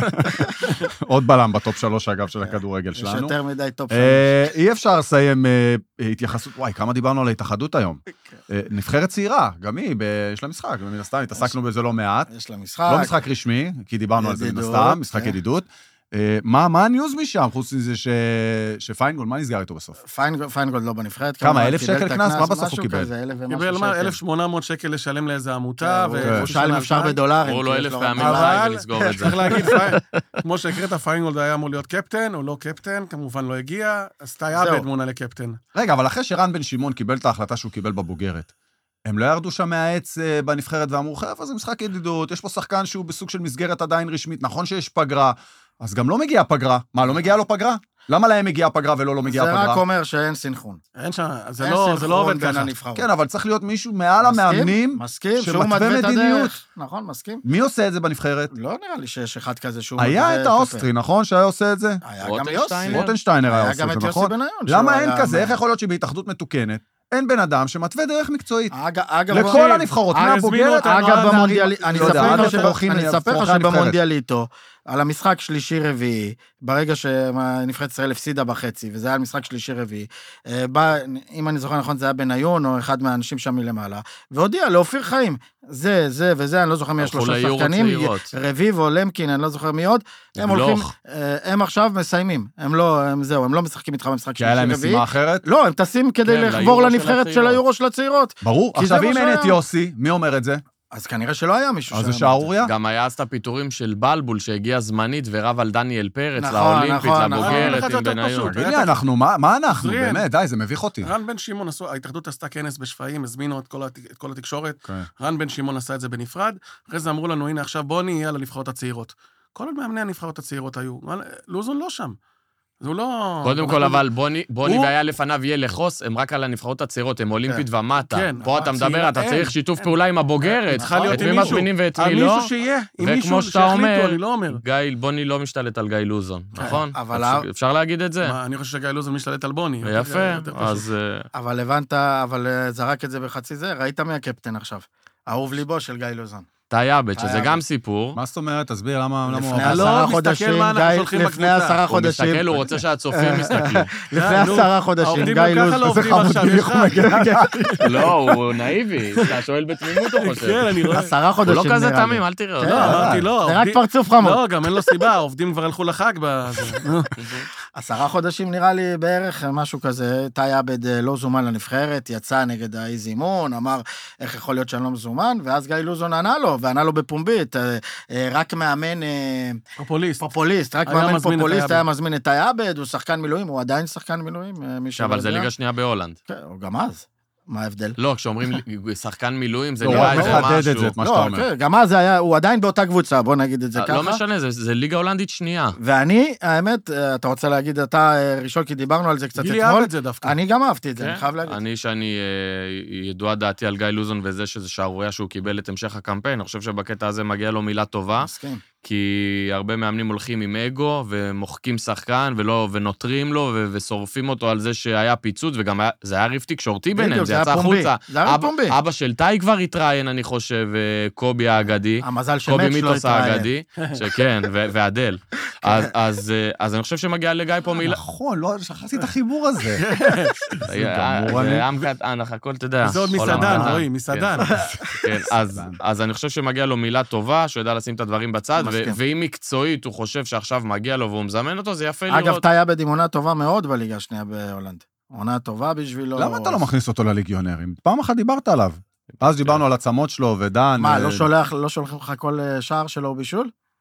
Speaker 2: עוד בלם בטופ שלוש, אגב, של הכדורגל
Speaker 5: יש
Speaker 2: שלנו.
Speaker 5: יותר מדי טופ שלוש.
Speaker 2: אה, אי אפשר לסיים אה, התייחסות, וואי, כמה דיברנו על ההתאחדות היום. אה, נבחרת צעירה, גם היא, ב- יש לה משחק, מן הסתם, התעסקנו בזה לא מעט.
Speaker 5: יש לה משחק.
Speaker 2: לא משחק רשמי, כי דיברנו על זה מן
Speaker 5: ידידות,
Speaker 2: הסתם, משחק
Speaker 5: כן.
Speaker 2: ידידות. אה, מה מה הניוז משם, חוץ מזה ש- שפיינגולד, מה נסגר איתו בסוף?
Speaker 5: פיינגולד פיינגולד לא בנבחרת.
Speaker 2: כמה,
Speaker 5: כמובן,
Speaker 2: אלף
Speaker 5: קיבל
Speaker 2: שקל
Speaker 5: את
Speaker 2: קנס? מה
Speaker 5: הקנס,
Speaker 2: בסוף הוא
Speaker 5: משהו
Speaker 2: קיבל?
Speaker 5: כזה, אלף ומשהו
Speaker 4: קיבל מה,
Speaker 5: שקל.
Speaker 4: אלף ושמונה מאות שקל לשלם לאיזה עמותה,
Speaker 5: הוא
Speaker 2: כן.
Speaker 5: שאל אם אפשר בדולרים.
Speaker 3: אמרו לו
Speaker 5: כי יש
Speaker 3: אלף
Speaker 5: לו
Speaker 3: פעמים
Speaker 5: רק דולרים.
Speaker 3: ביי ולסגור את זה.
Speaker 4: צריך להגיד, פי- כמו שהקראת, פיינגולד היה אמור להיות קפטן, הוא לא קפטן, כמובן לא הגיע, אז טי
Speaker 5: זהו.
Speaker 4: עבד מונה לקפטן.
Speaker 2: רגע, אבל אחרי שרן בן שמעון קיבל את ההחלטה שהוא קיבל בבוגרת, הם לא ירדו שם מהעץ אה, בנבחרת ואמרו, חבר'ה, זה משחק ידידות, יש פה שחקן שהוא בסוג של מסגרת עדיין רשמית, נכון שיש פגרה, אז גם לא מגיעה פגרה. מה, לא מגיעה לו פגרה? למה להם מגיעה פגרה ולא לא מגיעה
Speaker 5: זה
Speaker 2: פגרה?
Speaker 5: רק אומר שאין סינכרון.
Speaker 4: אין שם, זה
Speaker 5: אין
Speaker 4: לא זה
Speaker 5: סנכרון
Speaker 4: לא עובד
Speaker 5: בין
Speaker 4: ככה.
Speaker 5: הנבחרות.
Speaker 2: כן, אבל צריך להיות מישהו מעל
Speaker 5: מסכים?
Speaker 2: המאמנים,
Speaker 5: מסכים, שהוא
Speaker 2: שמתווה
Speaker 5: מתווה את
Speaker 2: מדיניות.
Speaker 5: הדרך. נכון, מסכים.
Speaker 2: מי עושה את זה בנבחרת?
Speaker 5: לא נראה לי שיש אחד כזה שהוא...
Speaker 2: היה
Speaker 5: מתווה
Speaker 2: את האוסטרי, נכון? שהיה עושה את זה?
Speaker 5: היה גם
Speaker 3: רוטנשטיינר.
Speaker 5: יוסי.
Speaker 2: רוטנשטיינר היה
Speaker 5: היה
Speaker 2: עושה
Speaker 5: גם
Speaker 2: את
Speaker 5: את
Speaker 2: זה,
Speaker 5: יוסי
Speaker 2: נכון?
Speaker 5: בניון.
Speaker 2: למה
Speaker 5: שהוא
Speaker 2: אין
Speaker 5: היה-
Speaker 2: כזה? איך יכול להיות שבהתאחדות מתוקנת, אין בן אדם שמתווה דרך מקצועית?
Speaker 5: אגב, אגב,
Speaker 2: לכל הנבחרות,
Speaker 4: אה,
Speaker 2: מהבוגרת,
Speaker 4: הזמינו אותנו,
Speaker 5: אגב,
Speaker 4: עד
Speaker 5: במונדיאליטו, אני
Speaker 2: לא יודע,
Speaker 5: אספר
Speaker 2: עד
Speaker 5: לך
Speaker 2: שבורחים
Speaker 5: אני אספר לך
Speaker 2: מאחורי הנבחרת.
Speaker 5: שבמונדיאליטו, על המשחק שלישי-רביעי, ברגע שנבחרת ישראל הפסידה בחצי, וזה היה על משחק שלישי-רביעי, בא, אם אני זוכר נכון, זה היה בניון, או אחד מהאנשים שם מלמעלה, והודיע לאופיר חיים, זה, זה וזה, אני לא זוכר מי יש
Speaker 3: הלכו
Speaker 5: שלושה
Speaker 3: ליורו
Speaker 5: שחקנים,
Speaker 3: צעירות.
Speaker 5: רביבו, למקין, אני לא זוכר מי עוד, הם
Speaker 3: גלוך.
Speaker 5: הולכים, הם עכשיו מסיימים, הם לא, הם זהו, הם לא משחקים איתך במשחק
Speaker 2: כי היה להם
Speaker 5: שלישי-רביעי,
Speaker 2: משימה אחרת?
Speaker 5: לא, הם טסים כדי
Speaker 3: כן,
Speaker 5: לחבור
Speaker 3: ליורו של
Speaker 5: לנבחרת של
Speaker 3: הצעירות.
Speaker 5: היורו של הצעירות,
Speaker 2: ברור.
Speaker 5: כי זה
Speaker 2: עכשיו,
Speaker 5: מה
Speaker 2: אם אין את
Speaker 5: שהיה.
Speaker 2: יוסי, מי אומר את זה?
Speaker 5: אז כנראה שלא היה מישהו
Speaker 2: אז זה
Speaker 5: שאמר את
Speaker 2: שערוריה?
Speaker 3: גם היה אז את הפיטורים של בלבול שהגיע זמנית ורב על דניאל פרץ,
Speaker 5: נכון,
Speaker 3: לאולימפית,
Speaker 5: נכון,
Speaker 3: לבוגרת
Speaker 4: נכון.
Speaker 3: עם בניון.
Speaker 4: פשוט.
Speaker 2: תגיד לי, אנחנו, מה מה אנחנו?
Speaker 4: עזריאל.
Speaker 2: באמת, די, זה מביך אותי.
Speaker 4: רן בן שמעון, עשו- ההתאחדות עשתה כנס בשפיים, הזמינו את כל הת- את כל התקשורת,
Speaker 2: כן.
Speaker 4: רן בן שמעון עשה את זה בנפרד, אחרי זה אמרו לנו, הנה עכשיו בוא נהיה על הנבחרות הצעירות. כל עוד מאמני הנבחרות הצעירות היו, אבל לוזון לא שם. זה לא...
Speaker 3: קודם כל, אבל בוני, בוני
Speaker 4: הוא-
Speaker 3: והיה לפניו יהיה לחוס, הם רק על הנבחרות הצעירות, הם אולימפית ומטה.
Speaker 4: כן,
Speaker 3: פה אתה
Speaker 4: הצעירה,
Speaker 3: מדבר, אתה
Speaker 4: אין,
Speaker 3: צריך שיתוף
Speaker 4: אין.
Speaker 3: פעולה עם הבוגרת.
Speaker 4: צריכה להיות
Speaker 3: את
Speaker 4: עם
Speaker 3: מי
Speaker 4: מישהו.
Speaker 3: מזמינים ואת
Speaker 4: על
Speaker 3: מי לא.
Speaker 4: מישהו שיהיה, עם
Speaker 3: וכמו
Speaker 4: מישהו
Speaker 3: שאתה
Speaker 4: שיחליטו,
Speaker 3: אומר,
Speaker 4: אני לא אומר.
Speaker 3: גיא, בוני לא משתלט על גיא לוזון, נכון?
Speaker 5: אבל
Speaker 3: אפשר-
Speaker 5: ה-
Speaker 3: אפשר להגיד את זה?
Speaker 4: מה, אני חושב שגיא לוזון משתלט על בוני.
Speaker 3: יפה,
Speaker 4: יותר פשוט.
Speaker 3: אז... אה,
Speaker 5: אבל הבנת, אבל אה, זרק את זה בחצי זה, ראית מי הקפטן עכשיו? אהוב ליבו של גיא לוזון.
Speaker 3: טאי עבד, שזה
Speaker 5: טאי
Speaker 3: גם
Speaker 5: עבד.
Speaker 3: סיפור.
Speaker 2: מה זאת אומרת? תסביר למה למה הוא...
Speaker 5: לפני
Speaker 4: אתה לא
Speaker 5: עשרה
Speaker 4: מסתכל
Speaker 5: חודשים,
Speaker 4: מה אנחנו
Speaker 5: גיא,
Speaker 4: שולחים
Speaker 5: לפני
Speaker 4: בקבוצה.
Speaker 5: עשרה
Speaker 3: הוא
Speaker 5: חודשים,
Speaker 3: מסתכל, הוא רוצה שהצופים יסתכלו.
Speaker 5: לפני
Speaker 4: נו,
Speaker 5: עשרה חודשים,
Speaker 4: העובדים
Speaker 5: גיא
Speaker 4: גם ככה לא
Speaker 5: לוזון,
Speaker 4: עובדים עכשיו, יש לך.
Speaker 3: לא, הוא נאיבי, אתה שואל בתמימות, הוא חושב.
Speaker 4: כן, אני רואה.
Speaker 5: עשרה
Speaker 3: הוא
Speaker 5: חודשים
Speaker 3: לא
Speaker 5: נראה
Speaker 3: כזה
Speaker 5: לי.
Speaker 3: תמים, אל תראה.
Speaker 5: כן.
Speaker 3: לא.
Speaker 4: אמרתי, לא.
Speaker 5: זה רק
Speaker 4: העובדים-
Speaker 5: פרצוף חמוד.
Speaker 4: לא, גם אין לו סיבה, העובדים כבר הלכו לחג בזה.
Speaker 5: עשרה חודשים נראה לי בערך משהו כזה, טאי עבד אה, לא זומן לנבחרת, יצא נגד האי זימון, אמר איך יכול להיות שאני לא מזומן, ואז גיא לוזון ענה לו, וענה לו בפומבית, אה, אה, רק מאמן אה,
Speaker 4: פופוליסט.
Speaker 5: פופוליסט, רק
Speaker 4: היה
Speaker 5: מאמן
Speaker 4: מזמין את
Speaker 5: פופוליסט
Speaker 4: טאי
Speaker 5: היה
Speaker 4: עבד.
Speaker 5: מזמין את טאי עבד, הוא שחקן מילואים, הוא עדיין שחקן מילואים, אה, מי שלא
Speaker 3: אבל זה
Speaker 5: יודע.
Speaker 3: ליגה שנייה בהולנד.
Speaker 5: כן, הוא גם אז, מה ההבדל?
Speaker 3: לא, כשאומרים לי, שחקן מילואים, זה
Speaker 2: לא,
Speaker 3: נראה
Speaker 2: הוא
Speaker 3: איזה
Speaker 2: מחדד את
Speaker 3: משהו.
Speaker 2: זה, את מה שאתה
Speaker 5: לא,
Speaker 2: אומר.
Speaker 5: כן, גם אז זה היה, הוא עדיין באותה קבוצה, בוא נגיד את זה ככה.
Speaker 3: לא משנה, זה- זה ליגה הולנדית שנייה.
Speaker 5: ואני, האמת, אתה רוצה להגיד אתה אה, ראשון, כי דיברנו על זה קצת
Speaker 4: גילי
Speaker 5: אתמול,
Speaker 4: אהב את זה דווקא.
Speaker 5: אני גם אהבתי את זה,
Speaker 3: כן?
Speaker 5: אני חייב להגיד.
Speaker 3: אני, שאני, אה, ידועה דעתי על גיא לוזון וזה שזה שערוריה שהוא קיבל את המשך הקמפיין, אני חושב שבקטע הזה מגיע לו מילה טובה,
Speaker 5: מסכים.
Speaker 3: כי הרבה מאמנים הולכים עם אגו ומוחקים שחקן ולא, ונותרים לו ו- ושורפים אותו על זה שהיה פיצוץ, וגם היה, זה היה ריב תקשורתי ביניהם,
Speaker 5: בדיוק,
Speaker 3: זה
Speaker 5: זה
Speaker 3: יצא
Speaker 5: היה פומבי.
Speaker 3: החוצה.
Speaker 5: זה היה
Speaker 3: אבא-
Speaker 5: פומבי.
Speaker 3: אבא של טאי כבר התראיין, אני חושב, אה, קובי האגדי.
Speaker 5: המזל
Speaker 3: קובי
Speaker 5: שמץ' לא
Speaker 3: מיתוס
Speaker 5: התראיין.
Speaker 3: האגדי, שכן, ו- ואדל. אז- אז אה, אז אני חושב שמגיע לגיא פה מילה...
Speaker 2: נכון, לא, שכחתי את החיבור הזה.
Speaker 3: אה,
Speaker 2: גמור, אני-
Speaker 3: זה עם קטן, הכל, אתה יודע.
Speaker 4: זה עוד
Speaker 3: עולם
Speaker 4: מסעדן,
Speaker 3: קטן.
Speaker 4: רואי, מסעדן.
Speaker 3: כן, אז, אז אני חושב שמגיע לו מילה טובה, שהוא יודע לשים את הדברים בצד, ו-
Speaker 5: מסכים.
Speaker 3: ואם מקצועית הוא חושב שעכשיו מגיע לו והוא מזמן אותו, זה יפה לראות.
Speaker 5: אגב, טאי עבד עם עונה טובה מאוד בליגה השנייה בהולנד. עונה טובה בשבילו.
Speaker 2: למה אתה לא מכניס אותו לליגיונרים? פעם אחת דיברת עליו. אז דיברנו על עצמות שלו ודן.
Speaker 5: מה,
Speaker 2: אה,
Speaker 5: לא שולח, לא שולח לך כל אה, שער שלו בישול?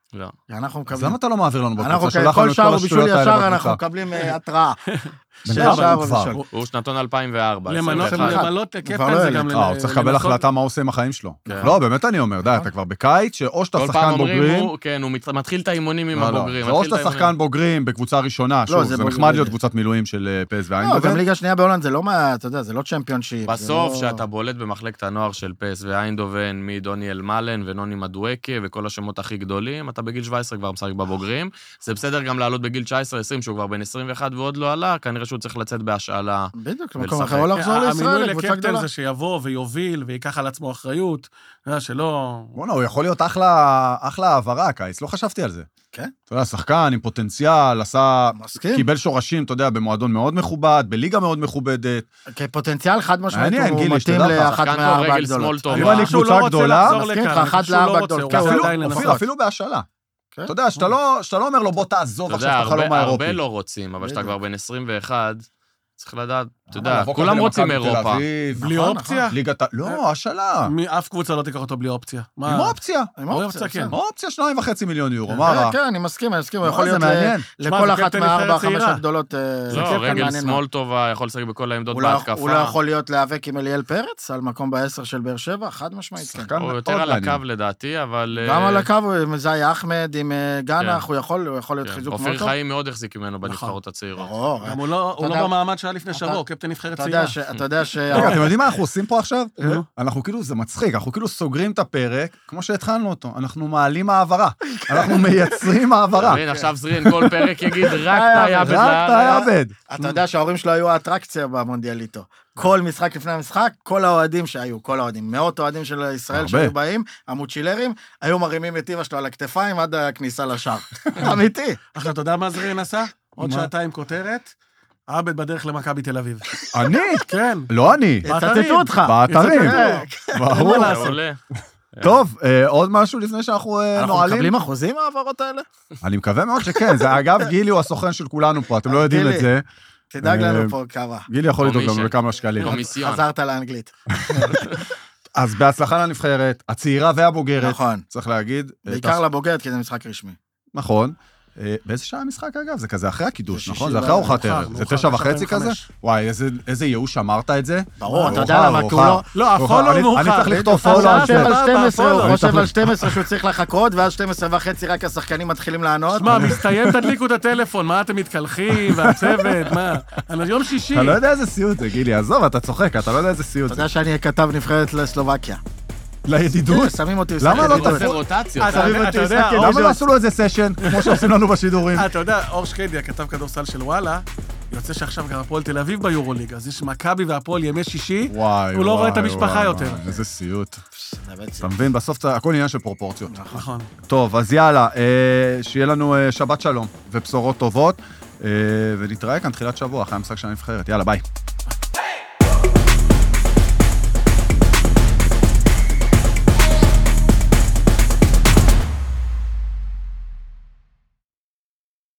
Speaker 3: לא.
Speaker 5: אנחנו
Speaker 2: אז
Speaker 5: מקבלים...
Speaker 2: למה אתה לא מעביר לנו בקבוצה?
Speaker 5: אנחנו
Speaker 2: שולח לנו
Speaker 5: כל
Speaker 2: את
Speaker 5: שער
Speaker 2: כל
Speaker 5: ובישול
Speaker 2: השטויות האלה
Speaker 5: ישר, אנחנו
Speaker 2: בקבוצה.
Speaker 5: מקבלים אה, התראה.
Speaker 2: בן
Speaker 5: של
Speaker 2: כמה
Speaker 5: שער
Speaker 2: הוא כבר?
Speaker 5: ובישול.
Speaker 3: הוא שנתון אלפיים וארבע.
Speaker 4: למנות
Speaker 3: עשרים ואחת.
Speaker 4: למנות
Speaker 5: כבר
Speaker 4: לקפטן
Speaker 5: לא
Speaker 4: זה
Speaker 5: ילד.
Speaker 4: גם...
Speaker 2: אה, הוא צריך לקבל
Speaker 4: לנסות-
Speaker 2: החלטה מה הוא עושה עם החיים שלו.
Speaker 3: כן.
Speaker 2: לא, באמת אני אומר, די, אתה כבר בקיץ, שאו שאתה
Speaker 3: כל פעם
Speaker 2: שחקן
Speaker 3: אומרים,
Speaker 2: בוגרים,
Speaker 3: הוא- כן, הוא מת- מתחיל את האימונים עם
Speaker 2: לא, לא.
Speaker 3: הבוגרים.
Speaker 2: זה או
Speaker 3: מתחיל את
Speaker 2: שאתה
Speaker 3: האימונים.
Speaker 2: שחקן בוגרים בקבוצה ראשונה, שוב,
Speaker 5: זה
Speaker 2: זה
Speaker 5: בוגרים.
Speaker 2: נחמד להיות קבוצת מילואים של פס
Speaker 5: לא,
Speaker 2: ואיינדובן.
Speaker 5: גם ליגה שנייה בהולנד זה לא מה, אתה יודע, זה לא צ'מפיונשיפ.
Speaker 3: בסוף,
Speaker 5: זה לא-
Speaker 3: שאתה בולט במחלקת הנוער של פס ואיינדובן, מדוניאל מלן ונוני מדואקה וכל השמות הכי גדולים, אתה בגיל שבע עשרה כבר משחק בבוגרים. זה בסדר גם לעלות בגיל תשע עשרה עשרים, שהוא כבר בן עשרים ואחת ועוד לא עלה, כנראה שהוא צריך לצאת בהשאלה.
Speaker 5: בדיוק,
Speaker 3: ולשחק.
Speaker 5: למקום אחר, או לחזור לישראל,
Speaker 4: המינוי
Speaker 5: לקבוצה
Speaker 4: לקפטן
Speaker 5: גדולה.
Speaker 4: זה שיבוא ויוביל וייקח על עצמו אחריות, אתה יודע, שלא...
Speaker 2: בוא'נה, הוא יכול להיות אחלה, אחלה העברה, קיץ, לא חשבתי על זה.
Speaker 5: כן.
Speaker 2: אתה יודע, שחקן עם פוטנציאל, עשה,
Speaker 5: מסכים.
Speaker 2: קיבל שורשים, אתה יודע, במועדון מאוד מכובד, בליגה מאוד מכובדת.
Speaker 5: כפוטנציאל חד משמעית
Speaker 2: מעניין,
Speaker 5: הוא
Speaker 2: גילי,
Speaker 5: מתאים
Speaker 2: שתדע לך,
Speaker 5: לאחת
Speaker 3: שחקן
Speaker 5: מהארבע
Speaker 3: רגל שמאל
Speaker 5: הגדולות.
Speaker 3: טובה.
Speaker 2: אם אני
Speaker 4: שהוא לא
Speaker 2: קבוצה
Speaker 4: רוצה
Speaker 2: גדולה,
Speaker 4: לחזור
Speaker 5: מסכים
Speaker 4: לכאן,
Speaker 5: איתך,
Speaker 4: אני
Speaker 5: אחת
Speaker 4: חושב שהוא לא
Speaker 5: לארבע
Speaker 4: רוצה,
Speaker 5: גדולות.
Speaker 4: הוא רוצה
Speaker 2: אפילו,
Speaker 4: עדיין
Speaker 2: אפילו,
Speaker 4: לנסות.
Speaker 2: אפילו בהשאלה.
Speaker 5: כן.
Speaker 2: אתה יודע, שאתה לא, שאתה לא אומר לו, בוא תעזוב
Speaker 3: אתה
Speaker 2: עכשיו
Speaker 3: יודע,
Speaker 2: את החלום
Speaker 3: הרבה
Speaker 2: האירופי.
Speaker 3: הרבה לא רוצים, אבל כשאתה כבר בן עשרים ואחת, צריך לדעת, אתה
Speaker 2: אבל
Speaker 3: יודע,
Speaker 2: לבוא
Speaker 3: כולם
Speaker 2: כזה
Speaker 3: רוצים
Speaker 2: למכבי תל
Speaker 3: אירופה.
Speaker 2: אביב,
Speaker 4: בלי
Speaker 5: נכון,
Speaker 4: אופציה?
Speaker 2: ליגת ה... לא, השאלה.
Speaker 4: מי- אף קבוצה לא תיקח אותו בלי אופציה. מה?
Speaker 2: עם אופציה.
Speaker 5: עם
Speaker 4: אופציה,
Speaker 5: אופציה,
Speaker 4: כן.
Speaker 5: כן.
Speaker 2: אופציה שניים וחצי מיליון יורו, מה
Speaker 5: כן,
Speaker 2: רע?
Speaker 5: כן, אני מסכים, אני מסכים, הוא
Speaker 2: מה,
Speaker 5: יכול
Speaker 2: זה
Speaker 5: להיות
Speaker 2: מעניין.
Speaker 5: ל-
Speaker 4: שמע,
Speaker 5: לכל
Speaker 4: זה
Speaker 5: אחת
Speaker 4: קפטן
Speaker 5: מהארבע,
Speaker 4: נבחרת
Speaker 5: חמש
Speaker 4: צעירה.
Speaker 5: הגדולות. אה, זה
Speaker 3: לא,
Speaker 5: קפטן
Speaker 3: רגל
Speaker 5: מעניין
Speaker 3: שמאל
Speaker 5: מאוד.
Speaker 3: טובה, יכול לשחק בכל העמדות
Speaker 5: הוא לא-
Speaker 3: בהתקפה.
Speaker 5: הוא לא יכול להיות להיאבק עם אליאל פרץ על מקום בעשר של באר שבע, חד משמעית, כן.
Speaker 2: שחקן
Speaker 3: הוא
Speaker 2: מאוד
Speaker 3: יותר על
Speaker 2: מעניין.
Speaker 3: הקו לדעתי, אבל...
Speaker 5: גם
Speaker 3: אה,
Speaker 5: על הקו, הוא עם זאי אחמד, עם אה, גנח,
Speaker 3: כן.
Speaker 5: הוא יכול הוא יכול להיות
Speaker 3: כן.
Speaker 5: חיזוק מאוד
Speaker 3: אופיר
Speaker 5: טוב.
Speaker 3: חיים מאוד החזיק ממנו בנבחרות הצעירות.
Speaker 5: ברור.
Speaker 4: גם הוא לא- הוא
Speaker 5: אתה
Speaker 4: לא
Speaker 5: יודע-
Speaker 4: במעמד שהיה לפני שבוע,
Speaker 5: אתה-
Speaker 4: הוא קפטן נבחרת
Speaker 5: אתה
Speaker 4: צעירה.
Speaker 5: יודע ש... אתה יודע ש...
Speaker 2: רגע, אתם יודעים מה אנחנו עושים פה עכשיו?
Speaker 4: נו.
Speaker 2: אנחנו כאילו, זה מצחיק, אנחנו כאילו סוגרים את הפרק, כמו שהתחלנו אותו, אנחנו מעלים העברה. אנחנו מייצרים העברה.
Speaker 3: מבין, עכשיו זרין כל פרק יגיד רק את היעבד
Speaker 2: רק תעבד.
Speaker 5: אתה יודע שההורים שלו היו האטרקציה במונדיאליטו. כל משחק לפני המשחק, כל האוהדים שהיו, כל האוהדים, מאות אוהדים של ישראל
Speaker 2: הרבה.
Speaker 5: שהיו באים, המוצ'ילרים, היו מרימים את אמא שלו על הכתפיים עד הכניסה לשער. אמיתי.
Speaker 4: עכשיו, אתה יודע מה זרין עשה? עוד
Speaker 2: מה?
Speaker 4: שעתיים כותרת, עבד בדרך למכבי תל אביב.
Speaker 2: אני?
Speaker 4: כן.
Speaker 2: לא אני.
Speaker 4: באתרים.
Speaker 5: יצטטו אותך.
Speaker 2: באתרים.
Speaker 4: יצטטו.
Speaker 2: ברור.
Speaker 4: אין מה לעשות.
Speaker 3: מעולה.
Speaker 2: טוב, אה, עוד משהו לפני שאנחנו אה,
Speaker 5: אנחנו
Speaker 2: נועלים?
Speaker 5: מקבלים אחוזים מהעברות האלה?
Speaker 2: אני מקווה מאוד שכן. זה אגב, גילי הוא הסוכן של כולנו פה, אתם לא יודעים
Speaker 5: גילי.
Speaker 2: את זה.
Speaker 5: תדאג
Speaker 2: אה,
Speaker 5: לנו פה כמה.
Speaker 2: גילי יכול לדאוג לנו
Speaker 3: קומישן.
Speaker 2: בכמה שקלים.
Speaker 3: קומיסיון.
Speaker 5: חזרת לאנגלית.
Speaker 2: אז בהצלחה לנבחרת, הצעירה והבוגרת,
Speaker 5: נכון.
Speaker 2: צריך להגיד. אה,
Speaker 5: בעיקר
Speaker 2: תס-
Speaker 5: לבוגרת, כי זה משחק רשמי.
Speaker 2: נכון. אה, באיזה שעה המשחק אגב? זה כזה אחרי הקידוש,
Speaker 5: זה
Speaker 2: נכון?
Speaker 5: שישי
Speaker 2: זה אחרי
Speaker 5: בערב,
Speaker 2: ארוחת
Speaker 4: מאוחר,
Speaker 2: ערב. זה
Speaker 4: מאוחר,
Speaker 2: תשע
Speaker 4: תשע
Speaker 2: וחצי
Speaker 4: ארבעים
Speaker 2: כזה?
Speaker 4: וחמש.
Speaker 2: וואי, איזה- איזה ייאוש אמרת את זה.
Speaker 5: ברור, אתה יודע
Speaker 2: מאוחר,
Speaker 5: למה, כי הוא לא...
Speaker 2: מאוחר.
Speaker 4: לא, הפולו
Speaker 2: אני-
Speaker 4: מאוחר.
Speaker 2: אני צריך לכתוב
Speaker 5: הוא
Speaker 2: פולו על
Speaker 5: חושב
Speaker 2: זה.
Speaker 5: על שתים עשרה, הוא
Speaker 2: אני
Speaker 5: חושב
Speaker 2: צריך-
Speaker 5: על שתים עשרה שהוא צריך לחכות, ואז שתים עשרה וחצי רק השחקנים מתחילים לענות.
Speaker 4: שמע, מסתיים, תדליקו את הטלפון, מה אתם מתקלחים, והצוות, מה? אני יום שישי.
Speaker 2: אתה לא יודע איזה סיוט זה, גילי, עזוב, אתה צוחק, אתה לא יודע איזה סיוט
Speaker 5: אתה
Speaker 2: זה.
Speaker 5: יודע שאני אהיה כתב נבחרת לסלובקיה.
Speaker 2: לידידות?
Speaker 5: שמים אותי
Speaker 2: למה
Speaker 5: לשחק
Speaker 2: לא
Speaker 5: ידידות.
Speaker 3: תעשה רוטציות.
Speaker 4: אתה
Speaker 3: אה?
Speaker 4: יודע- אתה יודע,
Speaker 5: משחק
Speaker 4: אור-
Speaker 2: למה לא עשו לו איזה סשן, כמו שעושים לנו בשידורים?
Speaker 4: אתה יודע, אור שקדי, הכתב כדורסל של וואלה, יוצא שעכשיו גם הפועל תל אביב ביורוליג, אז יש מכבי והפועל ימי שישי,
Speaker 2: וואי,
Speaker 4: הוא לא רואה את
Speaker 2: וואי,
Speaker 4: המשפחה
Speaker 2: וואי,
Speaker 4: יותר.
Speaker 2: וואי, איזה סיוט.
Speaker 5: זה בעצם.
Speaker 2: אתה מבין, בסוף זה הכל עניין של פרופורציות.
Speaker 4: נכון.
Speaker 2: טוב, אז יאללה, אה, שיהיה לנו אה, שבת שלום ובשורות טובות, אה, ונתראה כאן תחילת שבוע אחרי המשחק של הנבחרת. יאללה, ביי.